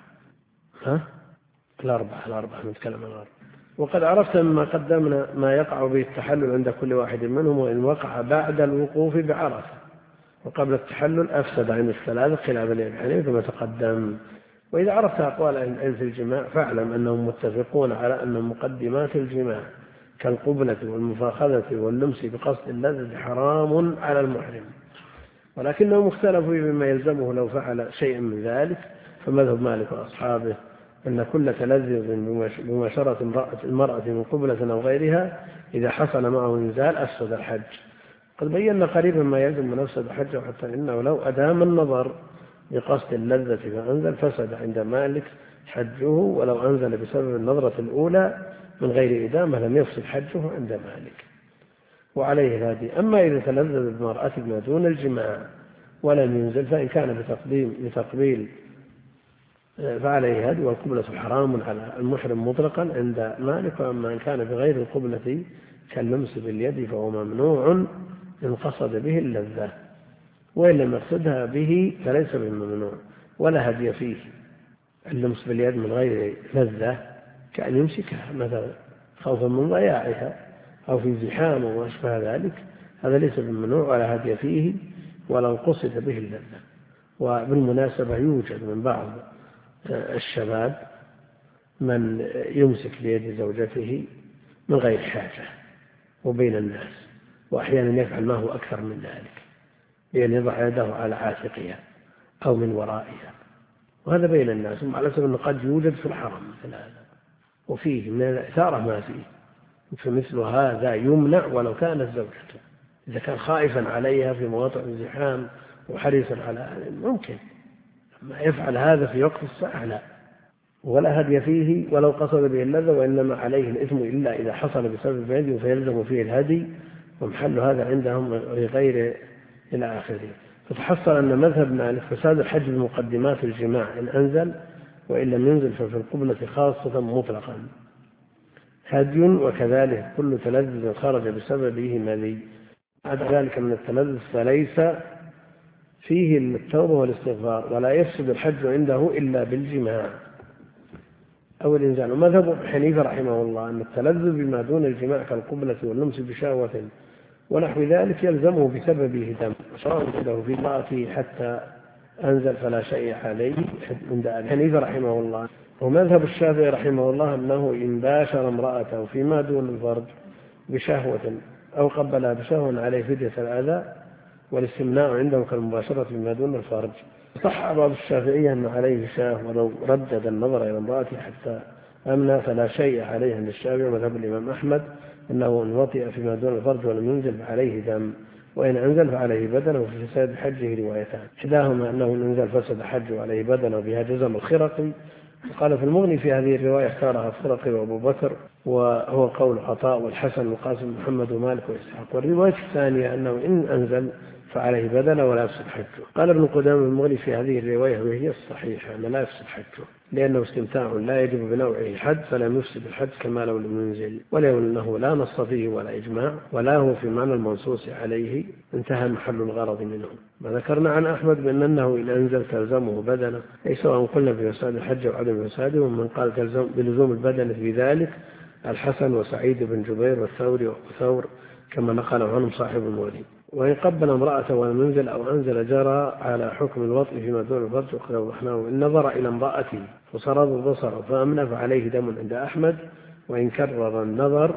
الأربعة نتكلم عن الأربعة. وقد عرفت مما قدمنا ما يقع به التحلل عند كل واحد منهم، وإن وقع بعد الوقوف بعرفة وقبل التحلل أفسد عن الثلاثة خلافا لأبي حنيفة كما تقدم. وإذا عرفت أقوال أهل العلم في الجماع فاعلم أنهم متفقون على أن مقدمات الجماع كالقبلة والمفاخذة واللمس بقصد اللذة حرام على المحرم، ولكنهم اختلفوا بما يلزمه لو فعل شيئا من ذلك. فمذهب مالك وأصحابه أن كل تلذذ بمباشرة المرأة من قبلة أو غيرها إذا حصل معه إنزال أفسد الحج. قد بينا قريبا ما يلزم من أفسد حجه، حتى إنه لو أدام النظر بقصد اللذة فأنزل فسد عند مالك حجه، ولو أنزل بسبب النظرة الأولى من غير إدامة لم يفسد حجه عند مالك. وعليه هذه. أما إذا تلذذ بالمرأة ما دون الجماع ولم ينزل فإن كان بتقبيل فعليه هذه، والقبلة حرام على المحرم مطلقا عند مالك. وأما إن كان بغير القبلة كاللمس باليد فهو ممنوع إن قصد به اللذة، وإن لم يقصدها به فليس بممنوع ولا هدي فيه. اللمس باليد من غير لذة كأن يمسكها مثلا خوفا من ضياعها أو في زحام وما أشبه ذلك، هذا ليس بممنوع ولا هدي فيه ولو قصد به اللذة. وبالمناسبة يوجد من بعض الشباب من يمسك بيد زوجته من غير حاجة وبين الناس، وأحيانا يفعل ما هو أكثر من ذلك، بأن يضع يده على عاتقها أو من ورائها، وهذا بين الناس، على سبيل أنه قد يوجد في الحرم مثل هذا، وفيه من الإثارة ما فيه. فمثل هذا يمنع ولو كانت زوجته، إذا كان خائفا عليها في مواطن الزحام وحريصا على ممكن، ما يفعل هذا في وقت الساعة لا، ولا هدي فيه ولو قصد به اللذة، وإنما عليه الإثم إلا إذا حصل بسبب فعله فيلزم فيه الهدي، ومحل هذا عندهم غير إلى آخره. فتحصل أن مذهب مالك فساد الحج بمقدمات الجماع إن أنزل، وإن لم ينزل ففي القبلة خاصة مطلقا هدي، وكذلك كل تلذذ خرج بسببه مذي. بعد ذلك من التلذذ فليس فيه التوبة والاستغفار، ولا يفسد الحج عنده إلا بالجماع أو الإنزال. ومذهب حنيفة رحمه الله أن التلذذ بما دون الجماع كالقبلة واللمس بشهوة ونحو ذلك يلزمه بسببه دم، سواء عنده في امرأته حتى أنزل فلا شيء عليه عند حنيفة رحمه الله. ومذهب الشافعي رحمه الله أنه إن باشر امرأته فيما دون الفرج بشهوة أو قبلها بشهوة عليه فدية الأذى، والاستمناء عنده كالمباشرة فيما دون الفرج. صح بعض الشافعية أن عليه شاه ولو ردد النظر إلى امرأته حتى أمنى فلا شيء عليه عند الشافعي. ومذهب الإمام أحمد أنه إن وطئ فيما دون الفرج ولم ينزل فعليه دم، وإن أنزل فعليه بدنه. وفي فساد حجه روايتان، إحداهما أنه إن أنزل فسد حجه عليه بدنه وبها جزم الخرقي، قال في المغني في هذه الرواية اختارها الخرقي وأبو بكر، وهو قول عطاء والحسن والقاسم محمد ومالك وإسحاق. والرواية الثانية أنه إن أنزل فعليه بدنه ولا يفسد حجه. قال ابن قدامة المغني في هذه الرواية وهي الصحيحة أن لا يفسد حجه، لأنه استمتاع لا يجب بنوعه حد، فلم يفسد الحج كما لو لم ينزل، ولأنه لا نص فيه ولا إجماع ولا هو في معنى المنصوص عليه، انتهى محل الغرض منه. ما ذكرنا عن أحمد بأنه إن أنزل تلزمه بدنه، أي سواء قلنا بفساد الحج أو عدم فساده. ومن قال تلزم بلزوم البدن في ذلك الحسن وسعيد بن جبير والثوري وثور كما نقل عنهم صاحب المغني. وإن قبل امرأة ولم ينزل أو أنزل جرى على حكم الوطء فيما دون الفرج. وقد وضحناه إن نظر إلى امرأته فصرد البصر فأمنى فعليه دم عند أحمد، وإن كرر النظر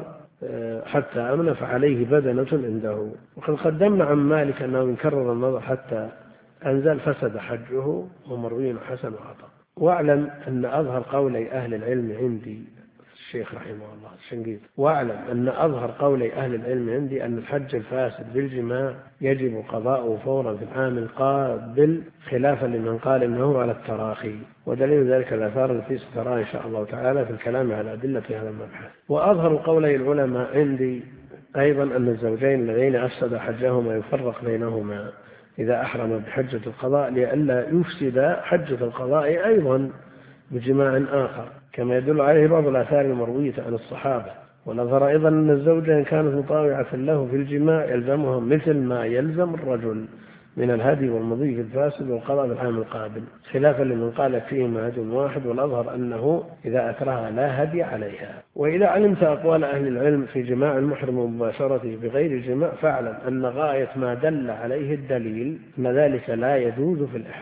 حتى أمنى فعليه بدنة عنده. وقد قدمنا عن مالك أنه إن كرر النظر حتى أنزل فسد حجه، ومروي حسن وعطاء. واعلم أن أظهر قولي أهل العلم عندي الشيخ رحمه الله الشنقيطي، واعلم أن أظهر قولي أهل العلم عندي أن الحج الفاسد بالجماع يجب قضاؤه فورا في العام القابل، خلافا لمن قال إنه على التراخي. ودليل ذلك الآثار التي ستراها إن شاء الله تعالى في الكلام على أدلة هذا المبحث. وأظهر قولي العلماء عندي أيضا أن الزوجين الذين أفسد حجهما يفرق بينهما إذا أحرم بحجة القضاء، لئلا يفسد حجة القضاء أيضا بجماع آخر، كما يدل عليه بعض الآثار المروية عن الصحابة. ونظر أيضا أن الزوجة إن كانت مطاوعة له في الجماع يلزمها مثل ما يلزم الرجل من الهدي والمضي في الفاسد والقضاء بالعام القابل، خلافا لمن قال فيهما هدي واحد. والأظهر أنه إذا أكرهها لا هدي عليها. وإذا علمت أقوال أهل العلم في جماع المحرم ومباشرته بغير الجماع فاعلم أن غاية ما دل عليه الدليل أن ذلك لا يجوز في الإحرام،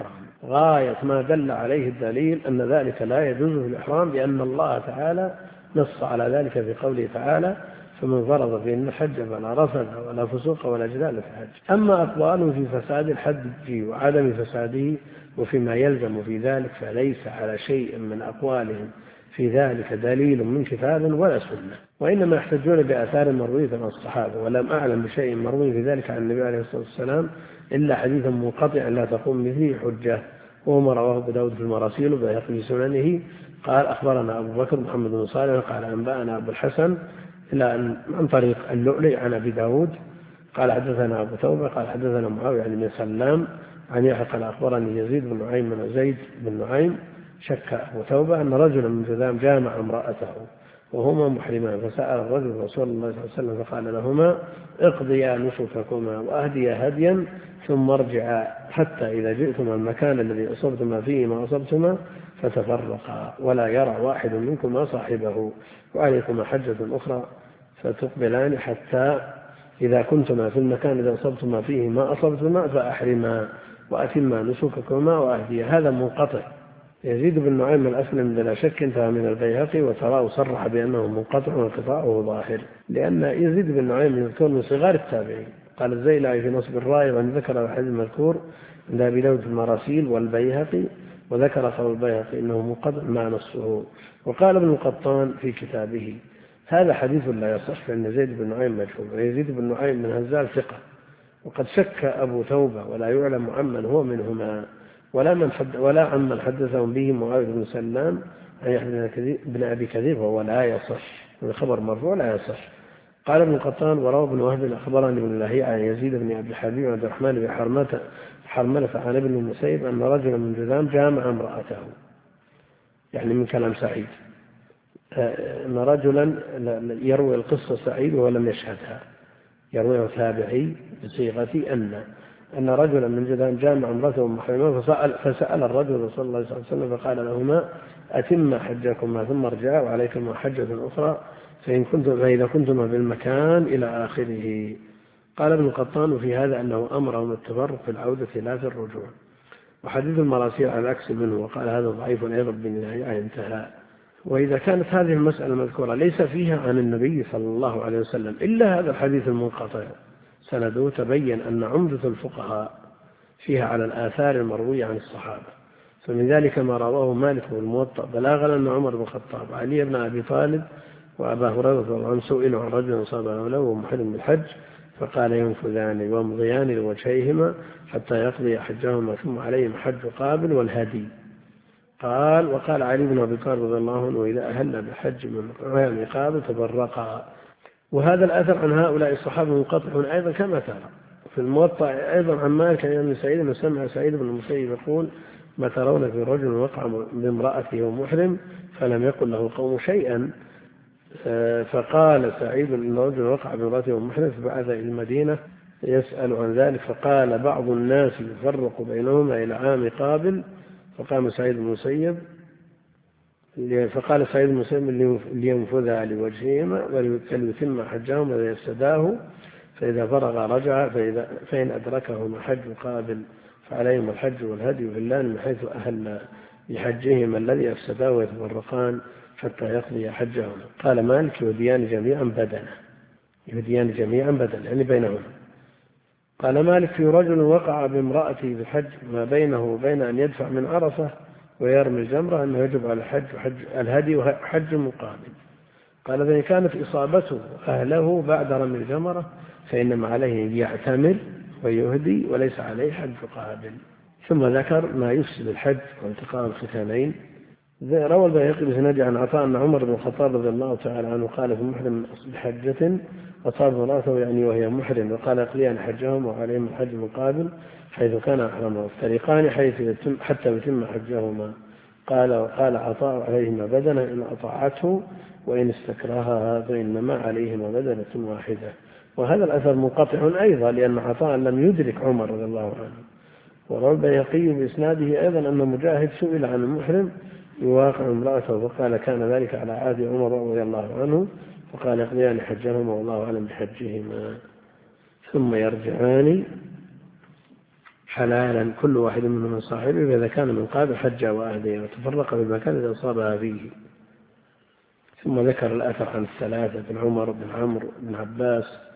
غاية ما دل عليه الدليل أن ذلك لا يجوز في الإحرام، لأن الله تعالى نص على ذلك في قوله تعالى: فمن فرض فيهن الحج فلا رفث ولا فسوق ولا جدال في الحج. أما أقوال في فساد الحج وعدم فساده وفيما يلزم في ذلك، فليس على شيء من أقوالهم في ذلك دليل من كتاب ولا سنة، وإنما يحتجون بآثار مروية عن الصحابة، ولم أعلم بشيء مروي في ذلك عن النبي عليه الصلاة والسلام إلا حديثا منقطعا لا تقوم به حجة، وهو ما رواه أبو داود في المراسيل وبيهقي في سننه قال: أخبرنا أبو بكر محمد بن صالح قال: أنبأنا أبو الحسن إلى أن عن طريق اللؤلؤ عن أبي داود قال: حدثنا أبو توبة قال: حدثنا معاوية بن سلام عن يحيى قال: أخبرني يزيد بن نعيم من زيد بن نعيم شك أبو توبة أن رجلا من جذام جامع امرأته وهما محرمان، فسأل الرجل رسول الله صلى الله عليه وسلم فقال لهما: اقضيا نسككما وأهديا هديا ثم ارجعا حتى إذا جئتما المكان الذي أصبتما فيه ما أصبتما فتفرقا، ولا يرى واحد منكما صاحبه، وعليكما حجة أخرى فتقبلان حتى إذا كنتما في المكان الذي أصبتما فيه ما أصبتما فأحرما وأتما نسككما وأهديا. هذا منقطع. يزيد بن نعيم الأسلم بلا شك انتهى من البيهقي، وتراه صرح بأنه منقطع وانقطاعه ظاهر، لأن يزيد بن نعيم يذكر من صغار التابعين. قال الزيلعي في نصب الراي وأن ذكر الحديث المذكور عند أبي داود في المراسيل والبيهقي، وذكر قول البيهقي إنه منقطع مع نصه. وقال ابن القطان في كتابه: هذا حديث لا يصح، فإن زيد بن نعيم مجهول، ويزيد بن نعيم من هزال ثقة، وقد شك أبو توبة ولا يعلم عمن هو منهما ولا عمن حدثهم به معاوية بن سلام عن يحيى بن أبي كثير، وهو لا يصح، الخبر مرفوع لا يصح. قال ابن القطان: وروى ابن وهب أخبرني بن لهيعة عن يزيد بن أبي حبيب وعبد الرحمن بن حرملة عن ابن المسيب أن رجلا من جذام جامع امرأته، يعني من كلام سعيد، أن رجلا يروي القصة سعيد ولم يشهدها، يرويه تابعي بصيغة أن رجلا من جذام جامع امرأته محرمة، فسأل الرجل رسول الله صلى الله عليه وسلم فقال لهما: أتم حجكما ثم ارجعا وعليكما حجة أخرى فإذا كنتما بالمكان إلى آخره. قال ابن القطان في هذا أنه أمرهم التفرق في العودة لا في الرجوع، وحديث المراسيل على العكس منه، وقال هذا ضعيف أيضا بالنهاية انتهى. وإذا كانت هذه المسألة المذكورة ليس فيها عن النبي صلى الله عليه وسلم إلا هذا الحديث المنقطع سنده، تبين أن عمدة الفقهاء فيها على الآثار المروية عن الصحابة، فمن ذلك ما رواه مالك والموطأ بلاغا أن عمر بن الخطاب علي بن أبي طالب وأبا هريرة رضي الله عنه سئلوا عن رجل صاب له ومحرم بالحج، فقال: ينفذان ويمضيان لوجهيهما حتى يقضي حجهما ثم عليهم حج قابل والهدي. وقال علي بن أبي طالب رضي الله عنه: وإذا أهل بالحج من غير قابل تبرقا. وهذا الأثر عن هؤلاء الصحابة منقطع أيضا كما ترى في الموطأ أيضا عن مالك عن سعيد وسمع سعيد بن المسيب يقول: ما ترون في رجل وقع بامرأته ومحرم فلم يقل له القوم شيئا، فقال سعيد إن رجل وقع بامرأته ومحرم فبعث إلى المدينة يسأل عن ذلك، فقال بعض الناس يفرق بينهما إلى عام قابل، فقال سعيد بن المسيب لينفذها لوجههما وليتم حجهما وليفسداه، فإذا فرغ رجع، فإن أدركهما حج قابل فعليهم الحج والهدي يهلان من حيث أهل بحجهما الذي أفسداه ويتفرقان حتى يقضي حجهما. قال مالك: يهديان جميعا بدنا يعني بينهما. قال مالك: في رجل وقع بامرأته بالحج ما بينه وبين أن يدفع من عرفة ويرمي الجمرة أنه يجب على الهدي وحج مقابل. قال: فإن كانت إصابته أهله بعد رمي الجمرة فإنما عليه يعتمر ويهدي وليس عليه حج قابل. ثم ذكر ما يفسد الحج والتقاء الختانين. روى البيهقي بسند عن عطاء أن عمر بن الخطاب رضي الله تعالى عنه قال: في محرم بحجة أصاب امرأته يعني وهي محرم، وقال: اقضيان حجهم وعليهم الحج مقابل حيث كان أحرمه، الطريقان حتى يتم حجهما. وقال عطاء: عليهما بدنة إن أطاعته، وإن استكرهها فإنما عليهما بدنة واحدة. وهذا الأثر منقطع أيضا لأن عطاء لم يدرك عمر رضي الله عنه. وروى البيهقي بإسناده أيضا أن مجاهد سئل عن المحرم يواقع امرأته فقال: كان ذلك على عهد عمر رضي الله عنه، فقال: يقضيان حجهما والله أعلم بحجهما ثم يرجعان حلالا كل واحد منهم من صاحبه، فإذا كان من قابل حج وأهدي وتفرق في المكان الذي أصابها فيه. ثم ذكر الأثر عن الثلاثة بن عمر بن عمرو بن عباس